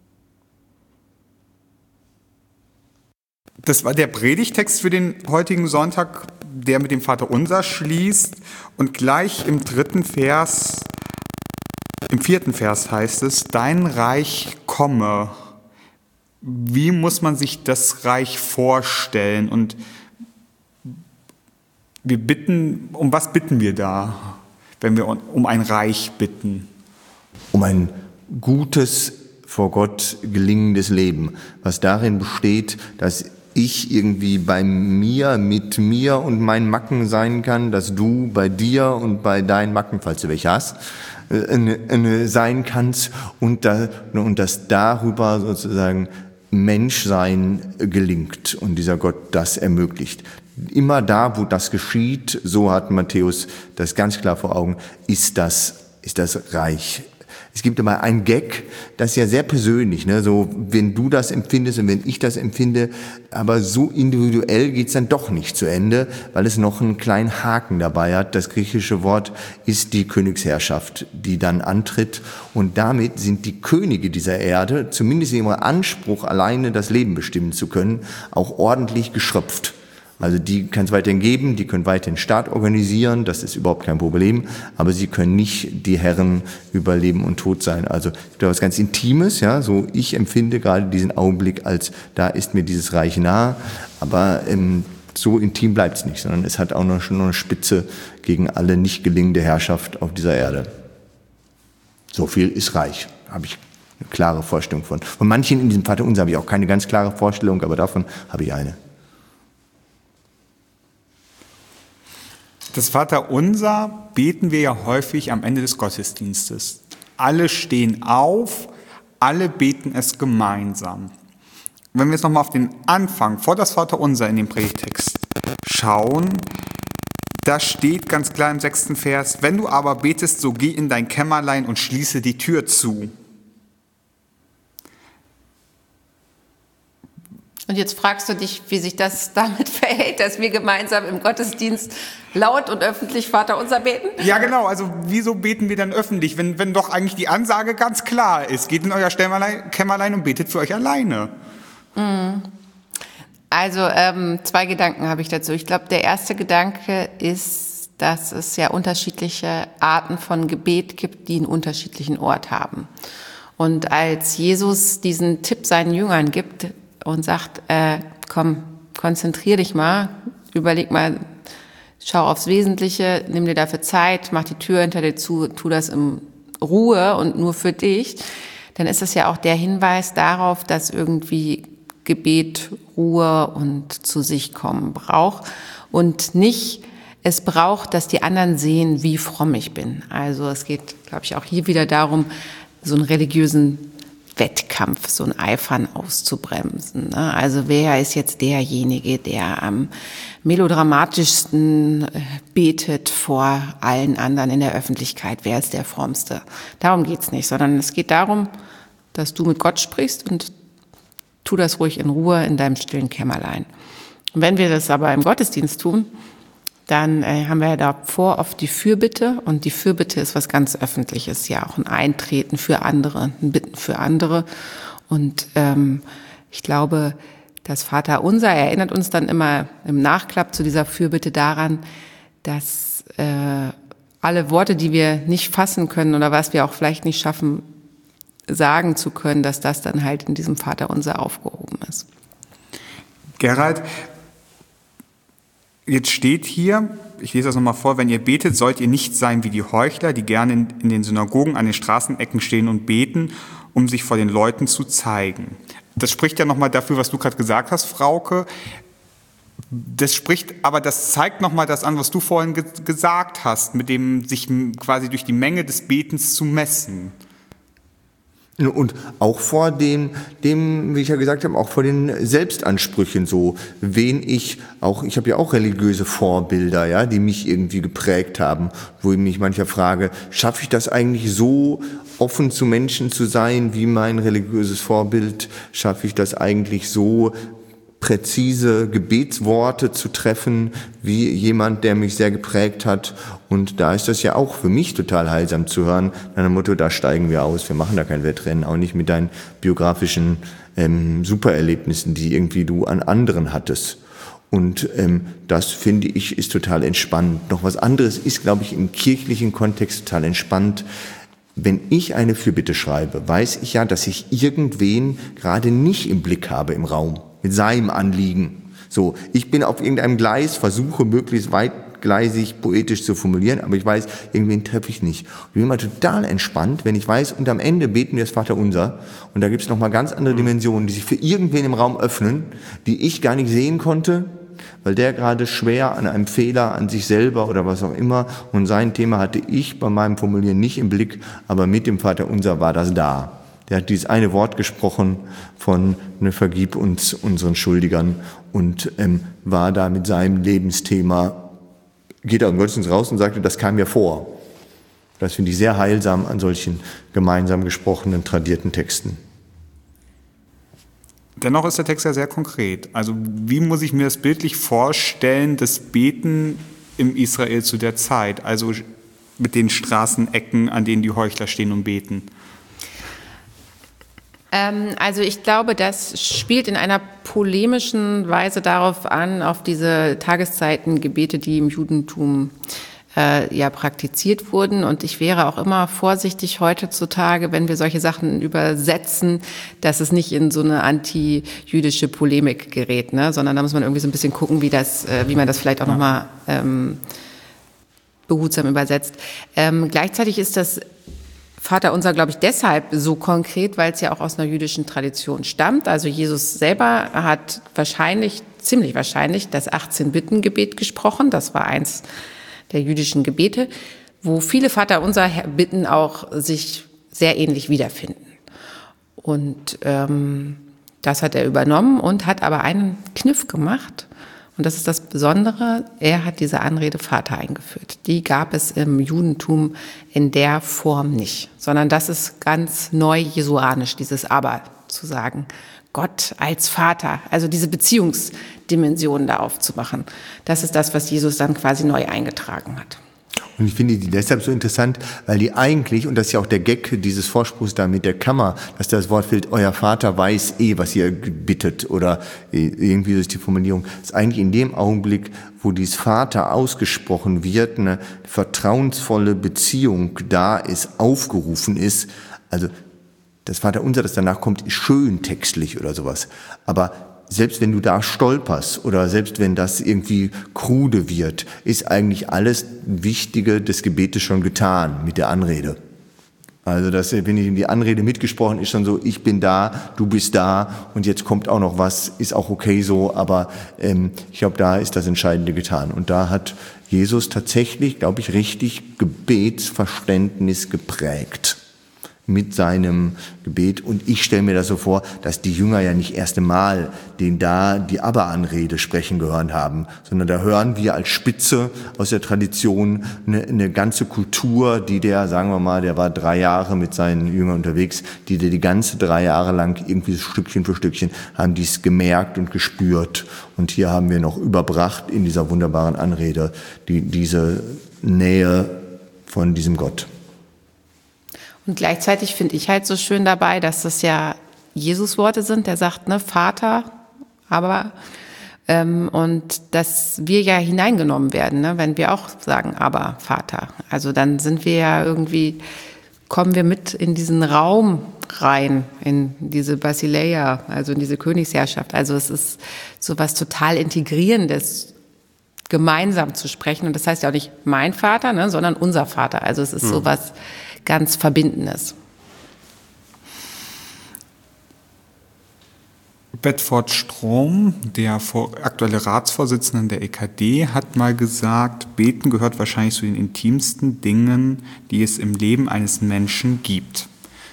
Das war der Predigtext für den heutigen Sonntag, der mit dem Vaterunser schließt. Und gleich im dritten Vers, im vierten Vers heißt es: Dein Reich komme. Wie muss man sich das Reich vorstellen? Und wir bitten, um was bitten wir da, wenn wir um ein Reich bitten? Um ein gutes, vor Gott gelingendes Leben, was darin besteht, dass ich irgendwie bei mir, mit mir und meinen Macken sein kann, dass du bei dir und bei deinen Macken, falls du welche hast, äh, sein kannst und, da, und dass darüber sozusagen Menschsein gelingt und dieser Gott das ermöglicht. Immer da, wo das geschieht, so hat Matthäus das ganz klar vor Augen, ist das, ist das Reich. Es gibt immer ein Gag, das ist ja sehr persönlich, ne? So, wenn du das empfindest und wenn ich das empfinde, aber so individuell geht's dann doch nicht zu Ende, weil es noch einen kleinen Haken dabei hat. Das griechische Wort ist die Königsherrschaft, die dann antritt, und damit sind die Könige dieser Erde, zumindest in ihrem Anspruch, alleine das Leben bestimmen zu können, auch ordentlich geschröpft. Also die kann es weiterhin geben, die können weiterhin Staat organisieren, das ist überhaupt kein Problem, aber sie können nicht die Herren über Leben und Tod sein. Also es ist was ganz Intimes, ja, so ich empfinde gerade diesen Augenblick als, da ist mir dieses Reich nah, aber ähm, so intim bleibt es nicht, sondern es hat auch noch schon eine Spitze gegen alle nicht gelingende Herrschaft auf dieser Erde. So viel ist Reich, habe ich eine klare Vorstellung von. Von manchen in diesem Vaterunser habe ich auch keine ganz klare Vorstellung, aber davon habe ich eine. Das Vaterunser beten wir ja häufig am Ende des Gottesdienstes. Alle stehen auf, alle beten es gemeinsam. Wenn wir jetzt nochmal auf den Anfang, vor das Vaterunser in dem Predigtext schauen, da steht ganz klar im sechsten Vers, wenn du aber betest, so geh in dein Kämmerlein und schließe die Tür zu. Und jetzt fragst du dich, wie sich das damit verhält, dass wir gemeinsam im Gottesdienst laut und öffentlich Vaterunser beten? Ja, genau. Also wieso beten wir dann öffentlich, wenn, wenn doch eigentlich die Ansage ganz klar ist? Geht in euer Kämmerlein und betet für euch alleine. Also ähm, zwei Gedanken habe ich dazu. Ich glaube, der erste Gedanke ist, dass es ja unterschiedliche Arten von Gebet gibt, die einen unterschiedlichen Ort haben. Und als Jesus diesen Tipp seinen Jüngern gibt, und sagt, äh, komm, konzentrier dich mal, überleg mal, schau aufs Wesentliche, nimm dir dafür Zeit, mach die Tür hinter dir zu, tu das in Ruhe und nur für dich, dann ist das ja auch der Hinweis darauf, dass irgendwie Gebet Ruhe und zu sich kommen braucht und nicht, es braucht, dass die anderen sehen, wie fromm ich bin. Also es geht, glaube ich, auch hier wieder darum, so einen religiösen Wettkampf, so ein Eifern auszubremsen. Also wer ist jetzt derjenige, der am melodramatischsten betet vor allen anderen in der Öffentlichkeit? Wer ist der Frommste? Darum geht's nicht, sondern es geht darum, dass du mit Gott sprichst und tu das ruhig in Ruhe in deinem stillen Kämmerlein. Und wenn wir das aber im Gottesdienst tun, dann äh, haben wir ja davor oft die Fürbitte und die Fürbitte ist was ganz Öffentliches, ja auch ein Eintreten für andere, ein Bitten für andere und ähm, ich glaube, das Vaterunser erinnert uns dann immer im Nachklapp zu dieser Fürbitte daran, dass äh, alle Worte, die wir nicht fassen können oder was wir auch vielleicht nicht schaffen, sagen zu können, dass das dann halt in diesem Vaterunser aufgehoben ist. Gerald, jetzt steht hier, ich lese das nochmal vor, wenn ihr betet, sollt ihr nicht sein wie die Heuchler, die gerne in, in den Synagogen an den Straßenecken stehen und beten, um sich vor den Leuten zu zeigen. Das spricht ja nochmal dafür, was du gerade gesagt hast, Frauke. Das spricht, aber das zeigt nochmal das an, was du vorhin ge- gesagt hast, mit dem sich quasi durch die Menge des Betens zu messen. Und auch vor dem, dem, wie ich ja gesagt habe, auch vor den Selbstansprüchen so, wen ich auch, ich habe ja auch religiöse Vorbilder, ja, die mich irgendwie geprägt haben, wo ich mich manchmal frage, schaffe ich das eigentlich so offen zu Menschen zu sein, wie mein religiöses Vorbild? Schaffe ich das eigentlich so präzise Gebetsworte zu treffen, wie jemand, der mich sehr geprägt hat. Und da ist das ja auch für mich total heilsam zu hören, nach dem Motto, da steigen wir aus, wir machen da kein Wettrennen, auch nicht mit deinen biografischen ähm, Supererlebnissen, die irgendwie du an anderen hattest. Und ähm, das, finde ich, ist total entspannt. Noch was anderes ist, glaube ich, im kirchlichen Kontext total entspannt. Wenn ich eine Fürbitte schreibe, weiß ich ja, dass ich irgendwen gerade nicht im Blick habe im Raum, mit seinem Anliegen. So, ich bin auf irgendeinem Gleis, versuche möglichst weitgleisig poetisch zu formulieren, aber ich weiß, irgendwen treffe ich nicht. Und ich bin immer total entspannt, wenn ich weiß, und am Ende beten wir das Vaterunser. Und da gibt es nochmal ganz andere Dimensionen, die sich für irgendwen im Raum öffnen, die ich gar nicht sehen konnte, weil der gerade schwer an einem Fehler an sich selber oder was auch immer, und sein Thema hatte ich bei meinem Formulieren nicht im Blick, aber mit dem Vaterunser war das da. Der hat dieses eine Wort gesprochen von ne, vergib uns unseren Schuldigern und ähm, war da mit seinem Lebensthema, geht er im Gottesdienst raus und sagte, das kam mir vor. Das finde ich sehr heilsam an solchen gemeinsam gesprochenen, tradierten Texten. Dennoch ist der Text ja sehr konkret. Also wie muss ich mir das bildlich vorstellen, das Beten im Israel zu der Zeit? Also mit den Straßenecken, an denen die Heuchler stehen und beten. Ähm, also ich glaube, das spielt in einer polemischen Weise darauf an, auf diese Tageszeitengebete, die im Judentum äh, ja praktiziert wurden. Und ich wäre auch immer vorsichtig heutzutage, wenn wir solche Sachen übersetzen, dass es nicht in so eine anti-jüdische Polemik gerät, ne? Sondern da muss man irgendwie so ein bisschen gucken, wie das, äh, wie man das vielleicht auch nochmal ähm, behutsam übersetzt. Ähm, gleichzeitig ist das Vaterunser, glaube ich, deshalb so konkret, weil es ja auch aus einer jüdischen Tradition stammt. Also Jesus selber hat wahrscheinlich, ziemlich wahrscheinlich, das achtzehn-Bitten-Gebet gesprochen. Das war eins der jüdischen Gebete, wo viele Vaterunser-Bitten auch sich sehr ähnlich wiederfinden. Und ähm, das hat er übernommen und hat aber einen Kniff gemacht. Und das ist das Besondere, er hat diese Anrede Vater eingeführt. Die gab es im Judentum in der Form nicht, sondern das ist ganz neu jesuanisch, dieses Aber zu sagen. Gott als Vater, also diese Beziehungsdimension da aufzumachen. Das ist das, was Jesus dann quasi neu eingetragen hat. Und ich finde die deshalb so interessant, weil die eigentlich, und das ist ja auch der Gag dieses Vorspruchs da mit der Kammer, dass das Wort fehlt, euer Vater weiß eh, was ihr bittet, oder irgendwie so ist die Formulierung, ist eigentlich in dem Augenblick, wo dieses Vater ausgesprochen wird, eine vertrauensvolle Beziehung da ist, aufgerufen ist. Also das Vaterunser, das danach kommt, ist schön textlich oder sowas. Aber selbst wenn du da stolperst oder selbst wenn das irgendwie krude wird, ist eigentlich alles Wichtige des Gebetes schon getan mit der Anrede. Also das, wenn ich in die Anrede mitgesprochen ist schon so, ich bin da, du bist da und jetzt kommt auch noch was, ist auch okay so, aber ähm, ich glaube, da ist das Entscheidende getan. Und da hat Jesus tatsächlich, glaube ich, richtig Gebetsverständnis geprägt mit seinem Gebet. Und ich stelle mir das so vor, dass die Jünger ja nicht erst einmal den da die Aber-Anrede sprechen gehört haben, sondern da hören wir als Spitze aus der Tradition eine, eine ganze Kultur, die der, sagen wir mal, der war drei Jahre mit seinen Jüngern unterwegs, die der die ganze drei Jahre lang irgendwie Stückchen für Stückchen haben dies gemerkt und gespürt. Und hier haben wir noch überbracht in dieser wunderbaren Anrede die, diese Nähe von diesem Gott. Und gleichzeitig finde ich halt so schön dabei, dass das ja Jesus-Worte sind. Der sagt, ne, Vater, aber ähm, und dass wir ja hineingenommen werden, ne, wenn wir auch sagen, aber Vater. Also dann sind wir ja irgendwie, kommen wir mit in diesen Raum rein, in diese Basileia, also in diese Königsherrschaft. Also es ist so was total Integrierendes, gemeinsam zu sprechen. Und das heißt ja auch nicht mein Vater, ne, sondern unser Vater. Also es ist mhm. so was ganz Verbindendes. Bedford Strom, der aktuelle Ratsvorsitzende der E K D, hat mal gesagt, Beten gehört wahrscheinlich zu den intimsten Dingen, die es im Leben eines Menschen gibt.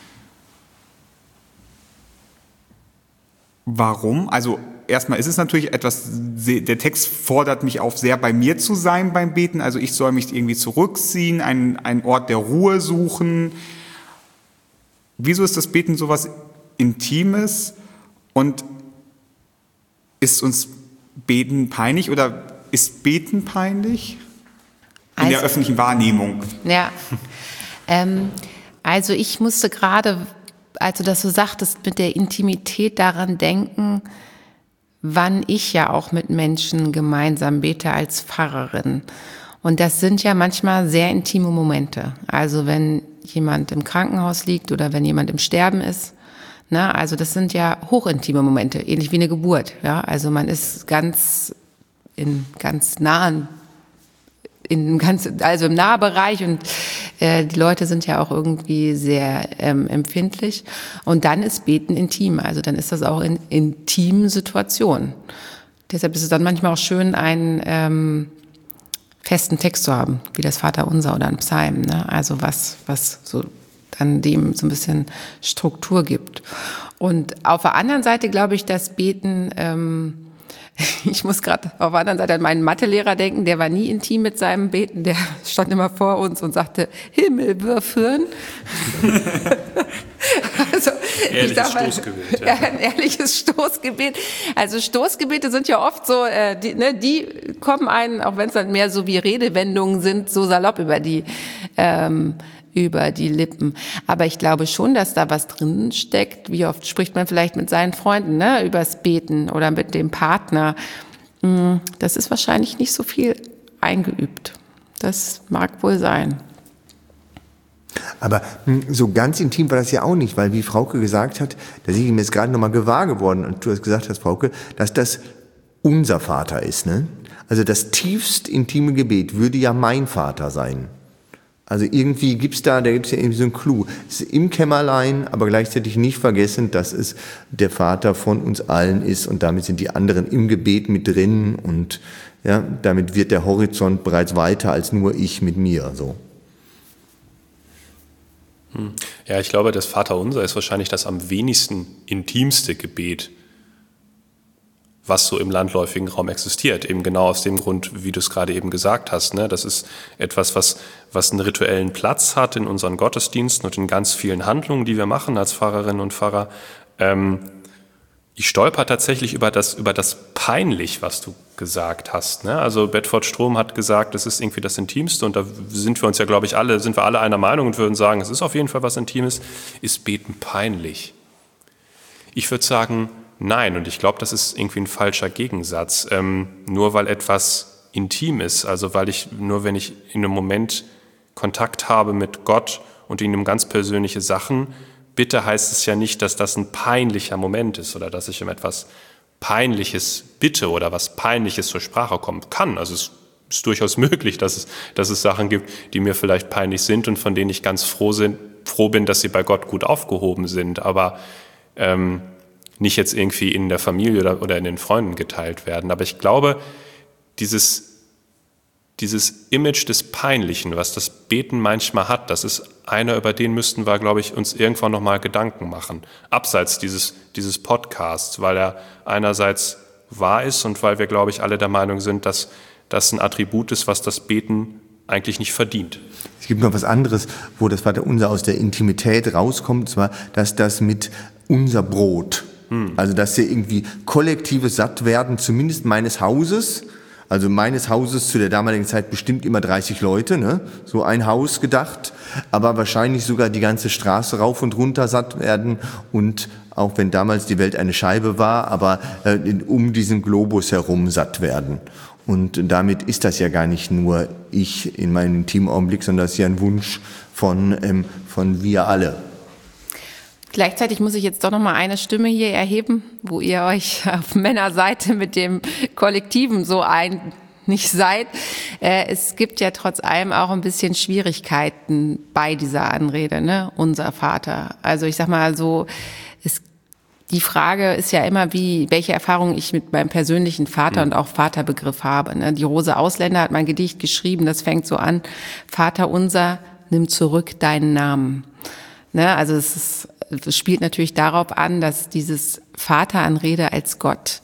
Warum? Also erstmal ist es natürlich etwas, der Text fordert mich auf, sehr bei mir zu sein beim Beten. Also ich soll mich irgendwie zurückziehen, einen, einen Ort der Ruhe suchen. Wieso ist das Beten sowas Intimes? Und ist uns Beten peinlich oder ist Beten peinlich? In also, der öffentlichen Wahrnehmung. Ja, ähm, also ich musste gerade, als du das so sagtest, mit der Intimität daran denken, wann ich ja auch mit Menschen gemeinsam bete als Pfarrerin. Und das sind ja manchmal sehr intime Momente. Also wenn jemand im Krankenhaus liegt oder wenn jemand im Sterben ist. Ne? Also das sind ja hochintime Momente, ähnlich wie eine Geburt. Ja? Also man ist ganz in ganz nahen, in ganz, also im Nahbereich und äh, die Leute sind ja auch irgendwie sehr ähm, empfindlich. Und dann ist Beten intim, also dann ist das auch in intimen Situationen. Deshalb ist es dann manchmal auch schön, einen ähm, festen Text zu haben, wie das Vaterunser oder ein Psalm. Ne? Also was, was so dann dem so ein bisschen Struktur gibt. Und auf der anderen Seite glaube ich, dass Beten ähm, ich muss gerade auf der anderen Seite an meinen Mathelehrer denken, der war nie intim mit seinem Beten, der stand immer vor uns und sagte, Himmel, wirf Hirn. Also, ehrliches ich sag mal, Stoßgebet. Ja. Ja, ein ehrliches Stoßgebet. Also Stoßgebete sind ja oft so, äh, die, ne, die kommen einen, auch wenn es dann mehr so wie Redewendungen sind, so salopp über die, ähm, über die Lippen. Aber ich glaube schon, dass da was drin steckt. Wie oft spricht man vielleicht mit seinen Freunden, ne, übers Beten oder mit dem Partner? Das ist wahrscheinlich nicht so viel eingeübt. Das mag wohl sein. Aber so ganz intim war das ja auch nicht, weil wie Frauke gesagt hat, da sind mir jetzt gerade nochmal gewahr geworden, und du hast gesagt hast, Frauke, dass das unser Vater ist, ne? Also das tiefst intime Gebet würde ja mein Vater sein. Also irgendwie gibt's da, da gibt's ja irgendwie so einen Clou. Es ist im Kämmerlein, aber gleichzeitig nicht vergessen, dass es der Vater von uns allen ist, und damit sind die anderen im Gebet mit drin, und ja, damit wird der Horizont bereits weiter als nur ich mit mir, so. Ja, ich glaube, das Vaterunser ist wahrscheinlich das am wenigsten intimste Gebet, was so im landläufigen Raum existiert. Eben genau aus dem Grund, wie du es gerade eben gesagt hast. Ne? Das ist etwas, was, was einen rituellen Platz hat in unseren Gottesdiensten und in ganz vielen Handlungen, die wir machen als Pfarrerinnen und Pfarrer. Ähm, ich stolper tatsächlich über das, über das Peinlich, was du gesagt hast. Ne? Also Bedford Strom hat gesagt, das ist irgendwie das Intimste, und da sind wir uns ja, glaube ich, alle, sind wir alle einer Meinung und würden sagen, es ist auf jeden Fall was Intimes. Ist Beten peinlich? Ich würde sagen, nein, und ich glaube, das ist irgendwie ein falscher Gegensatz. Ähm, nur weil etwas intim ist, also weil ich, nur wenn ich in einem Moment Kontakt habe mit Gott und ihn um ganz persönliche Sachen bitte, heißt es ja nicht, dass das ein peinlicher Moment ist oder dass ich um etwas Peinliches bitte oder was Peinliches zur Sprache kommen kann. Also es ist durchaus möglich, dass es, dass es Sachen gibt, die mir vielleicht peinlich sind und von denen ich ganz froh, sind, froh bin, dass sie bei Gott gut aufgehoben sind, aber ähm, nicht jetzt irgendwie in der Familie oder, oder in den Freunden geteilt werden. Aber ich glaube, dieses, dieses Image des Peinlichen, was das Beten manchmal hat, das ist einer, über den müssten wir, glaube ich, uns irgendwann nochmal Gedanken machen. Abseits dieses, dieses Podcasts, weil er einerseits wahr ist und weil wir, glaube ich, alle der Meinung sind, dass das ein Attribut ist, was das Beten eigentlich nicht verdient. Es gibt noch was anderes, wo das Vaterunser aus der Intimität rauskommt, und zwar, dass das mit unser Brot, hm. also dass wir irgendwie kollektives Sattwerden, zumindest meines Hauses, also meines Hauses zu der damaligen Zeit bestimmt immer dreißig Leute, ne? So ein Haus gedacht, aber wahrscheinlich sogar die ganze Straße rauf und runter satt werden, und auch wenn damals die Welt eine Scheibe war, aber äh, um diesen Globus herum satt werden. Und damit ist das ja gar nicht nur ich in meinem intimen Augenblick, sondern das ist ja ein Wunsch von, ähm, von wir alle. Gleichzeitig muss ich jetzt doch noch mal eine Stimme hier erheben, wo ihr euch auf Männerseite mit dem Kollektiven so einig seid. Äh, es gibt ja trotz allem auch ein bisschen Schwierigkeiten bei dieser Anrede, ne? Unser Vater. Also ich sag mal so, es, die Frage ist ja immer, wie, welche Erfahrungen ich mit meinem persönlichen Vater und auch Vaterbegriff habe. Ne? Die Rose Ausländer hat mein Gedicht geschrieben, das fängt so an: Vater unser, nimm zurück deinen Namen. Ne? Also es ist Es spielt natürlich darauf an, dass dieses Vateranrede als Gott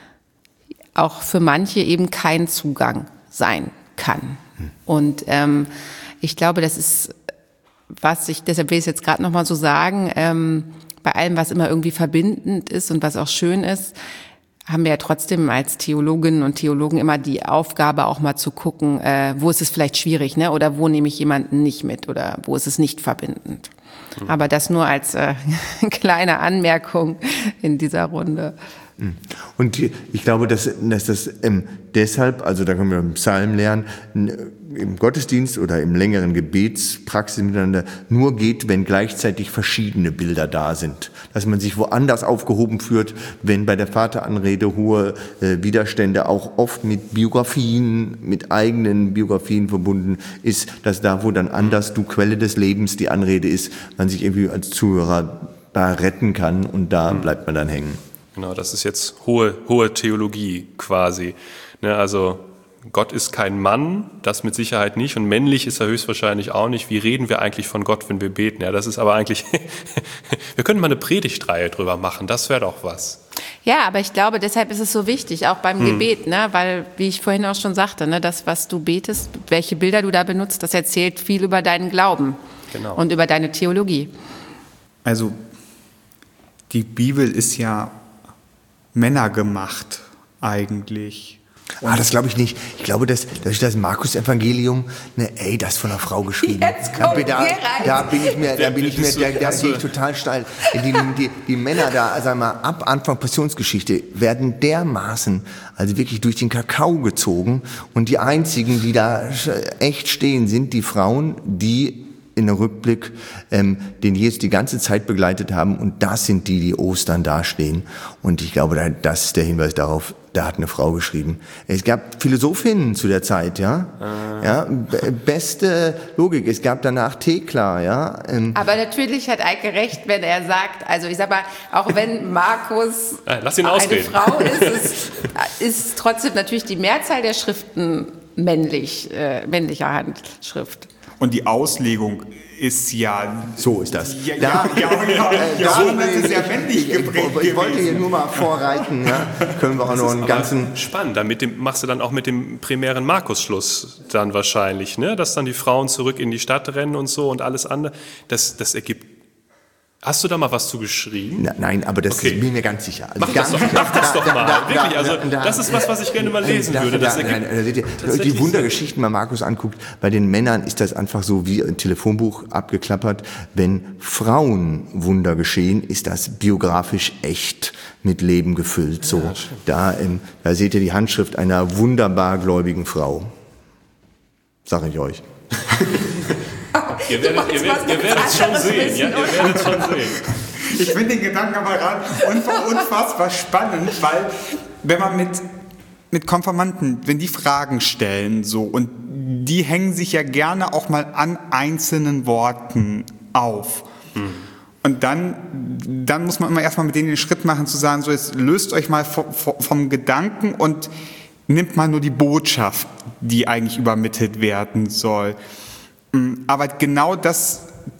auch für manche eben kein Zugang sein kann. Und ähm, ich glaube, das ist, was ich, deshalb will ich es jetzt gerade nochmal so sagen, ähm, bei allem, was immer irgendwie verbindend ist und was auch schön ist, haben wir ja trotzdem als Theologinnen und Theologen immer die Aufgabe, auch mal zu gucken, äh, wo ist es vielleicht schwierig, ne? Oder wo nehme ich jemanden nicht mit oder wo ist es nicht verbindend. Aber das nur als äh, kleine Anmerkung in dieser Runde. Und ich glaube, dass, dass das ähm, deshalb, also da können wir im Psalm lernen, im Gottesdienst oder im längeren Gebetspraxis miteinander nur geht, wenn gleichzeitig verschiedene Bilder da sind. Dass man sich woanders aufgehoben führt, wenn bei der Vateranrede hohe äh, Widerstände auch oft mit Biografien, mit eigenen Biografien verbunden ist, dass da, wo dann anders du Quelle des Lebens die Anrede ist, man sich irgendwie als Zuhörer da retten kann, und da bleibt man dann hängen. Genau, das ist jetzt hohe, hohe Theologie quasi. Ne, also Gott ist kein Mann, das mit Sicherheit nicht, und männlich ist er höchstwahrscheinlich auch nicht. Wie reden wir eigentlich von Gott, wenn wir beten? Ja, das ist aber eigentlich, wir können mal eine Predigtreihe drüber machen, das wäre doch was. Ja, aber ich glaube, deshalb ist es so wichtig, auch beim hm. Gebet, ne? Weil, wie ich vorhin auch schon sagte, ne, das, was du betest, welche Bilder du da benutzt, das erzählt viel über deinen Glauben genau. und über deine Theologie. Also die Bibel ist ja männergemacht eigentlich. Ah, das glaube ich nicht. Ich glaube, dass, dass das Markus-Evangelium, ne, ey, das ist von einer Frau geschrieben. Jetzt da, kommt da, ihr rein. da bin ich mir, da bin ich mir, Bist du- da, da hast gehe du- ich total steil. Die, die, die Männer da, sag mal, ab Anfang Passionsgeschichte werden dermaßen, also wirklich durch den Kakao gezogen. Und die einzigen, die da echt stehen, sind die Frauen, die in der Rückblick, ähm, den Jesus die ganze Zeit begleitet haben. Und das sind die, die Ostern dastehen. Und ich glaube, da- das ist der Hinweis darauf, da hat eine Frau geschrieben. Es gab Philosophinnen zu der Zeit, ja. Ah. Ja, be- beste Logik. Es gab danach Thekla, ja. Ähm, Aber natürlich hat Eike recht, wenn er sagt, also ich sag mal, auch wenn Markus Ah, lass ihn eine ausreden. Frau ist, ist, ist trotzdem natürlich die Mehrzahl der Schriften männlich, äh, männlicher Handschrift. Und die Auslegung ist ja... so ist das. Ja, ja, ja, ja, ja, Da- ja, das ist ja männlich ich, geprägt ich, ich wollte hier gewesen. nur mal vorreiten, ja. Können wir auch noch einen Aber ganzen... spannend, dann mit dem, machst du dann auch mit dem primären Markus-Schluss dann wahrscheinlich, ne? Dass dann die Frauen zurück in die Stadt rennen und so und alles andere. Das, das ergibt. Hast du da mal was zu geschrieben? Na, nein, aber das Okay. ist mir mir ganz sicher. Also Mach ganz das doch, sicher. mach das doch Da- mal. da- Wirklich, da- also da- das ist was, was ich gerne mal lesen da- würde. Das da- ergibt nein, da seht ihr, tatsächlich die Wundergeschichten mal Markus anguckt, bei den Männern ist das einfach so wie ein Telefonbuch abgeklappert. Wenn Frauen Wunder geschehen, ist das biografisch echt mit Leben gefüllt. So, da, ähm, da seht ihr die Handschrift einer wunderbar gläubigen Frau. Sag ich euch. Ihr werdet, ihr werdet, ihr werdet es schon sehen. Ja, ihr werdet schon sehen. Ich finde den Gedanken aber gerade unf- unfassbar spannend, weil wenn man mit, mit Konfirmanden, wenn die Fragen stellen so und die hängen sich ja gerne auch mal an einzelnen Worten auf. Mhm. Und dann, dann muss man immer erstmal mit denen den Schritt machen, zu sagen, so jetzt löst euch mal vom, vom Gedanken und nimmt mal nur die Botschaft, die eigentlich übermittelt werden soll. Aber genau das,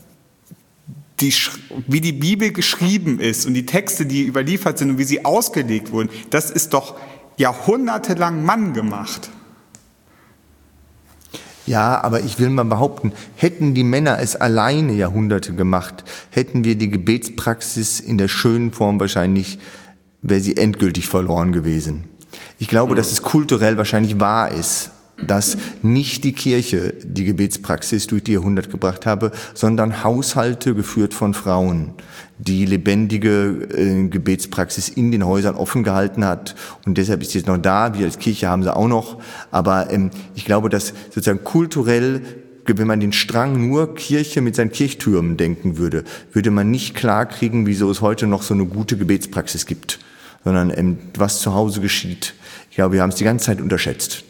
die, wie die Bibel geschrieben ist und die Texte, die überliefert sind und wie sie ausgelegt wurden, das ist doch jahrhundertelang Mann gemacht. Ja, aber ich will mal behaupten, hätten die Männer es alleine Jahrhunderte gemacht, hätten wir die Gebetspraxis in der schönen Form wahrscheinlich, wäre sie endgültig verloren gewesen. Ich glaube, dass es kulturell wahrscheinlich wahr ist, dass nicht die Kirche die Gebetspraxis durch die Jahrhunderte gebracht habe, sondern Haushalte geführt von Frauen, die lebendige äh, Gebetspraxis in den Häusern offen gehalten hat. Und deshalb ist sie jetzt noch da. Wir als Kirche haben sie auch noch. Aber ähm, ich glaube, dass sozusagen kulturell, wenn man den Strang nur Kirche mit seinen Kirchtürmen denken würde, würde man nicht klarkriegen, wieso es heute noch so eine gute Gebetspraxis gibt, sondern ähm, was zu Hause geschieht. Ich glaube, wir haben es die ganze Zeit unterschätzt.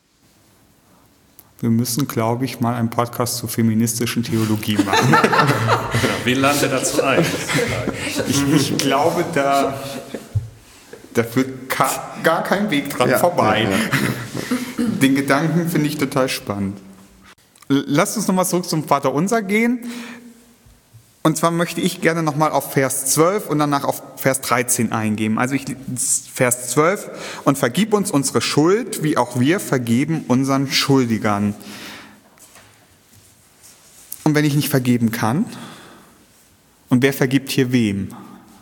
Wir müssen, glaube ich, mal einen Podcast zur feministischen Theologie machen. Genau. Wie ladet ihr dazu ein? Ich, ich glaube, da, da führt ka- gar kein Weg dran Ja, vorbei. ja, ja. Den Gedanken finde ich total spannend. L- Lasst uns nochmal zurück zum Vaterunser gehen. Und zwar möchte ich gerne nochmal auf Vers zwölf und danach auf Vers dreizehn eingehen. Also ich, Vers zwölf, und vergib uns unsere Schuld, wie auch wir vergeben unseren Schuldigern. Und wenn ich nicht vergeben kann, und wer vergibt hier wem?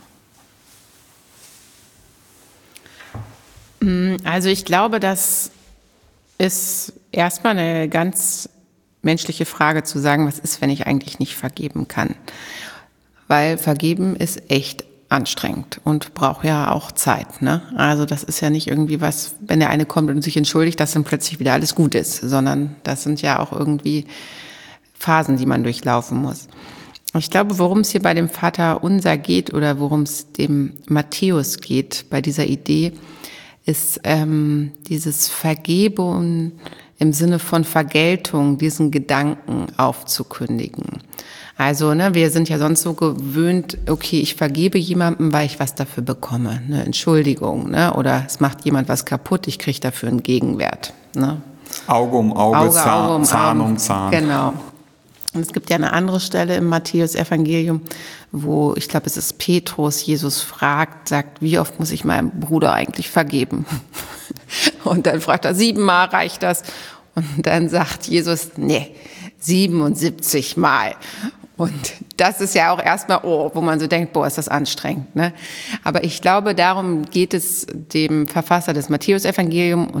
Also ich glaube, das ist erstmal eine ganz menschliche Frage zu sagen, was ist, wenn ich eigentlich nicht vergeben kann? Weil vergeben ist echt anstrengend und braucht ja auch Zeit, ne? Also das ist ja nicht irgendwie was, wenn der eine kommt und sich entschuldigt, dass dann plötzlich wieder alles gut ist, sondern das sind ja auch irgendwie Phasen, die man durchlaufen muss. Ich glaube, worum es hier bei dem Vaterunser geht oder worum es dem Matthäus geht bei dieser Idee, ist ähm, dieses Vergebung im Sinne von Vergeltung, diesen Gedanken aufzukündigen. Also, ne, wir sind ja sonst so gewöhnt, okay, ich vergebe jemandem, weil ich was dafür bekomme, eine Entschuldigung, ne, oder es macht jemand was kaputt, ich kriege dafür einen Gegenwert, ne. Auge um Auge, Auge, Zahn, Auge um Zahn Auge. um Zahn. Genau. Und es gibt ja eine andere Stelle im Matthäus-Evangelium, wo, ich glaube, es ist Petrus, Jesus fragt, sagt, wie oft muss ich meinem Bruder eigentlich vergeben? Und dann fragt er, siebenmal reicht das? Und dann sagt Jesus, nee, siebenundsiebzig Mal. Und das ist ja auch erstmal, oh, wo man so denkt, boah, ist das anstrengend, ne? Aber ich glaube, darum geht es dem Verfasser des Matthäus-Evangeliums und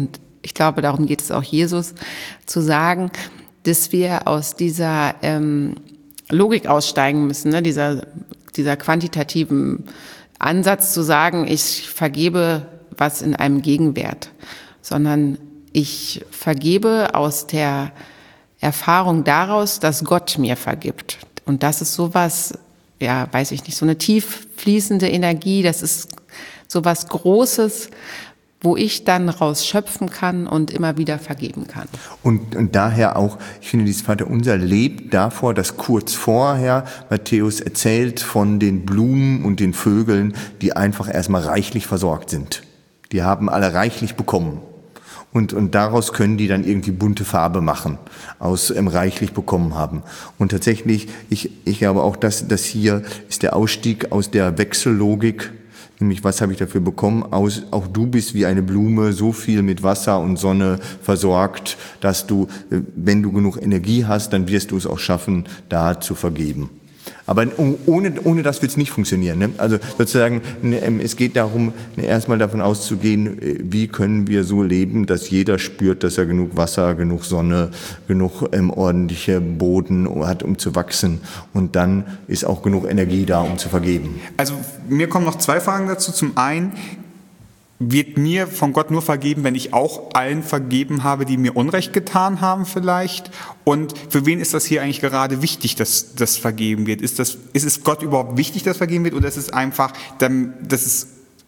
ich glaube, darum geht es auch Jesus, zu sagen, dass wir aus dieser ähm, Logik aussteigen müssen, ne? dieser, dieser quantitativen Ansatz zu sagen, ich vergebe was in einem Gegenwert, sondern ich vergebe aus der Erfahrung daraus, dass Gott mir vergibt. Und das ist sowas, ja, weiß ich nicht, so eine tief fließende Energie, das ist sowas Großes, wo ich dann raus schöpfen kann und immer wieder vergeben kann. Und, und daher auch, ich finde, dieses Vaterunser lebt davor, dass kurz vorher Matthäus erzählt von den Blumen und den Vögeln, die einfach erstmal reichlich versorgt sind. Die haben alle reichlich bekommen. Und, und daraus können die dann irgendwie bunte Farbe machen, aus ähm, reichlich bekommen haben. Und tatsächlich, ich, ich glaube auch, dass das hier ist der Ausstieg aus der Wechsellogik. Nämlich, was habe ich dafür bekommen? Aus, auch du bist wie eine Blume, so viel mit Wasser und Sonne versorgt, dass du, wenn du genug Energie hast, dann wirst du es auch schaffen, da zu vergeben. Aber ohne, ohne das wird es nicht funktionieren. Ne? Also sozusagen, es geht darum, erstmal davon auszugehen, wie können wir so leben, dass jeder spürt, dass er genug Wasser, genug Sonne, genug ähm, ordentliche Boden hat, um zu wachsen. Und dann ist auch genug Energie da, um zu vergeben. Also mir kommen noch zwei Fragen dazu. Zum einen, wird mir von Gott nur vergeben, wenn ich auch allen vergeben habe, die mir Unrecht getan haben vielleicht? Und für wen ist das hier eigentlich gerade wichtig, dass das vergeben wird? Ist, das, ist es Gott überhaupt wichtig, dass vergeben wird? Oder ist es einfach, dass es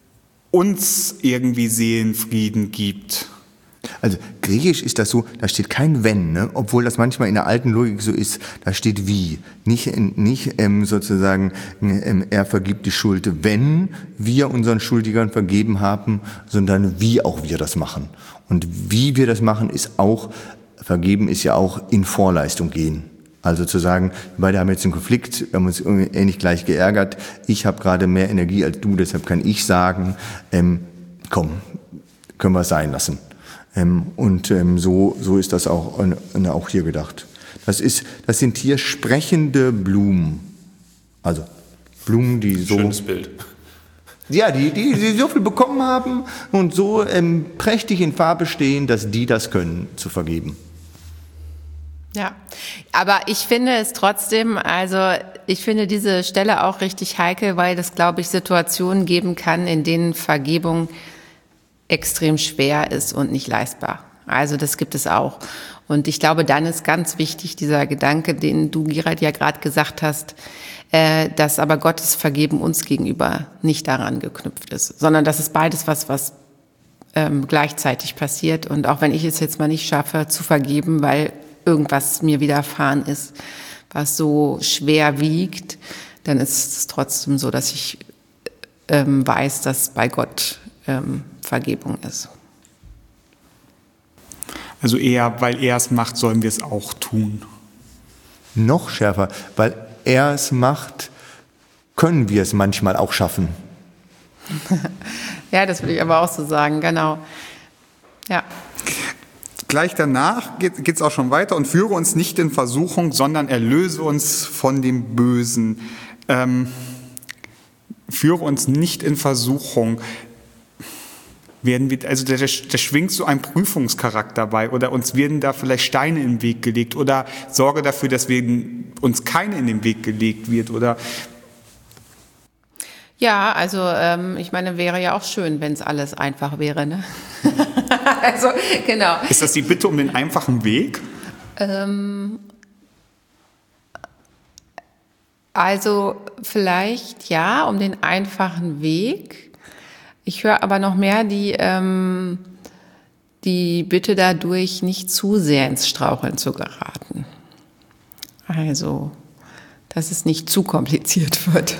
uns irgendwie Seelenfrieden gibt? Also griechisch ist das so, da steht kein wenn, ne? Obwohl das manchmal in der alten Logik so ist, da steht wie. Nicht, nicht ähm, sozusagen, ähm, er vergibt die Schuld, wenn wir unseren Schuldigern vergeben haben, sondern wie auch wir das machen. Und wie wir das machen, ist auch, vergeben ist ja auch in Vorleistung gehen. Also zu sagen, wir beide haben jetzt einen Konflikt, wir haben uns ähnlich gleich geärgert, ich habe gerade mehr Energie als du, deshalb kann ich sagen, ähm, komm, können wir es sein lassen. Ähm, und ähm, so, so ist das auch, äh, auch hier gedacht. Das, ist, das sind hier sprechende Blumen. Also Blumen, die so... Schönes Bild. Ja, die, die, die so viel bekommen haben und so ähm, prächtig in Farbe stehen, dass die das können, zu vergeben. Ja, aber ich finde es trotzdem, also ich finde diese Stelle auch richtig heikel, weil das, glaube ich, Situationen geben kann, in denen Vergebung extrem schwer ist und nicht leistbar. Also das gibt es auch. Und ich glaube, dann ist ganz wichtig dieser Gedanke, den du, Gerald, ja gerade gesagt hast, äh, dass aber Gottes Vergeben uns gegenüber nicht daran geknüpft ist, sondern das ist beides was, was ähm, gleichzeitig passiert. Und auch wenn ich es jetzt mal nicht schaffe, zu vergeben, weil irgendwas mir widerfahren ist, was so schwer wiegt, dann ist es trotzdem so, dass ich ähm, weiß, dass bei Gott ähm, Vergebung ist. Also eher, weil er es macht, sollen wir es auch tun. Noch schärfer, weil er es macht, können wir es manchmal auch schaffen. Ja, das würde ich aber auch so sagen, genau. Ja. Gleich danach geht es auch schon weiter und führe uns nicht in Versuchung, sondern erlöse uns von dem Bösen. Ähm, führe uns nicht in Versuchung. Werden wir, also da, da schwingt so ein Prüfungscharakter bei oder uns werden da vielleicht Steine in den Weg gelegt oder sorge dafür, dass wir, uns keine in den Weg gelegt wird oder... Ja, also ähm, ich meine, wäre ja auch schön, wenn es alles einfach wäre, ne? Also, genau. Ist das die Bitte um den einfachen Weg? Ähm, also vielleicht ja, um den einfachen Weg. Ich höre aber noch mehr die, ähm, die Bitte dadurch, nicht zu sehr ins Straucheln zu geraten. Also, dass es nicht zu kompliziert wird.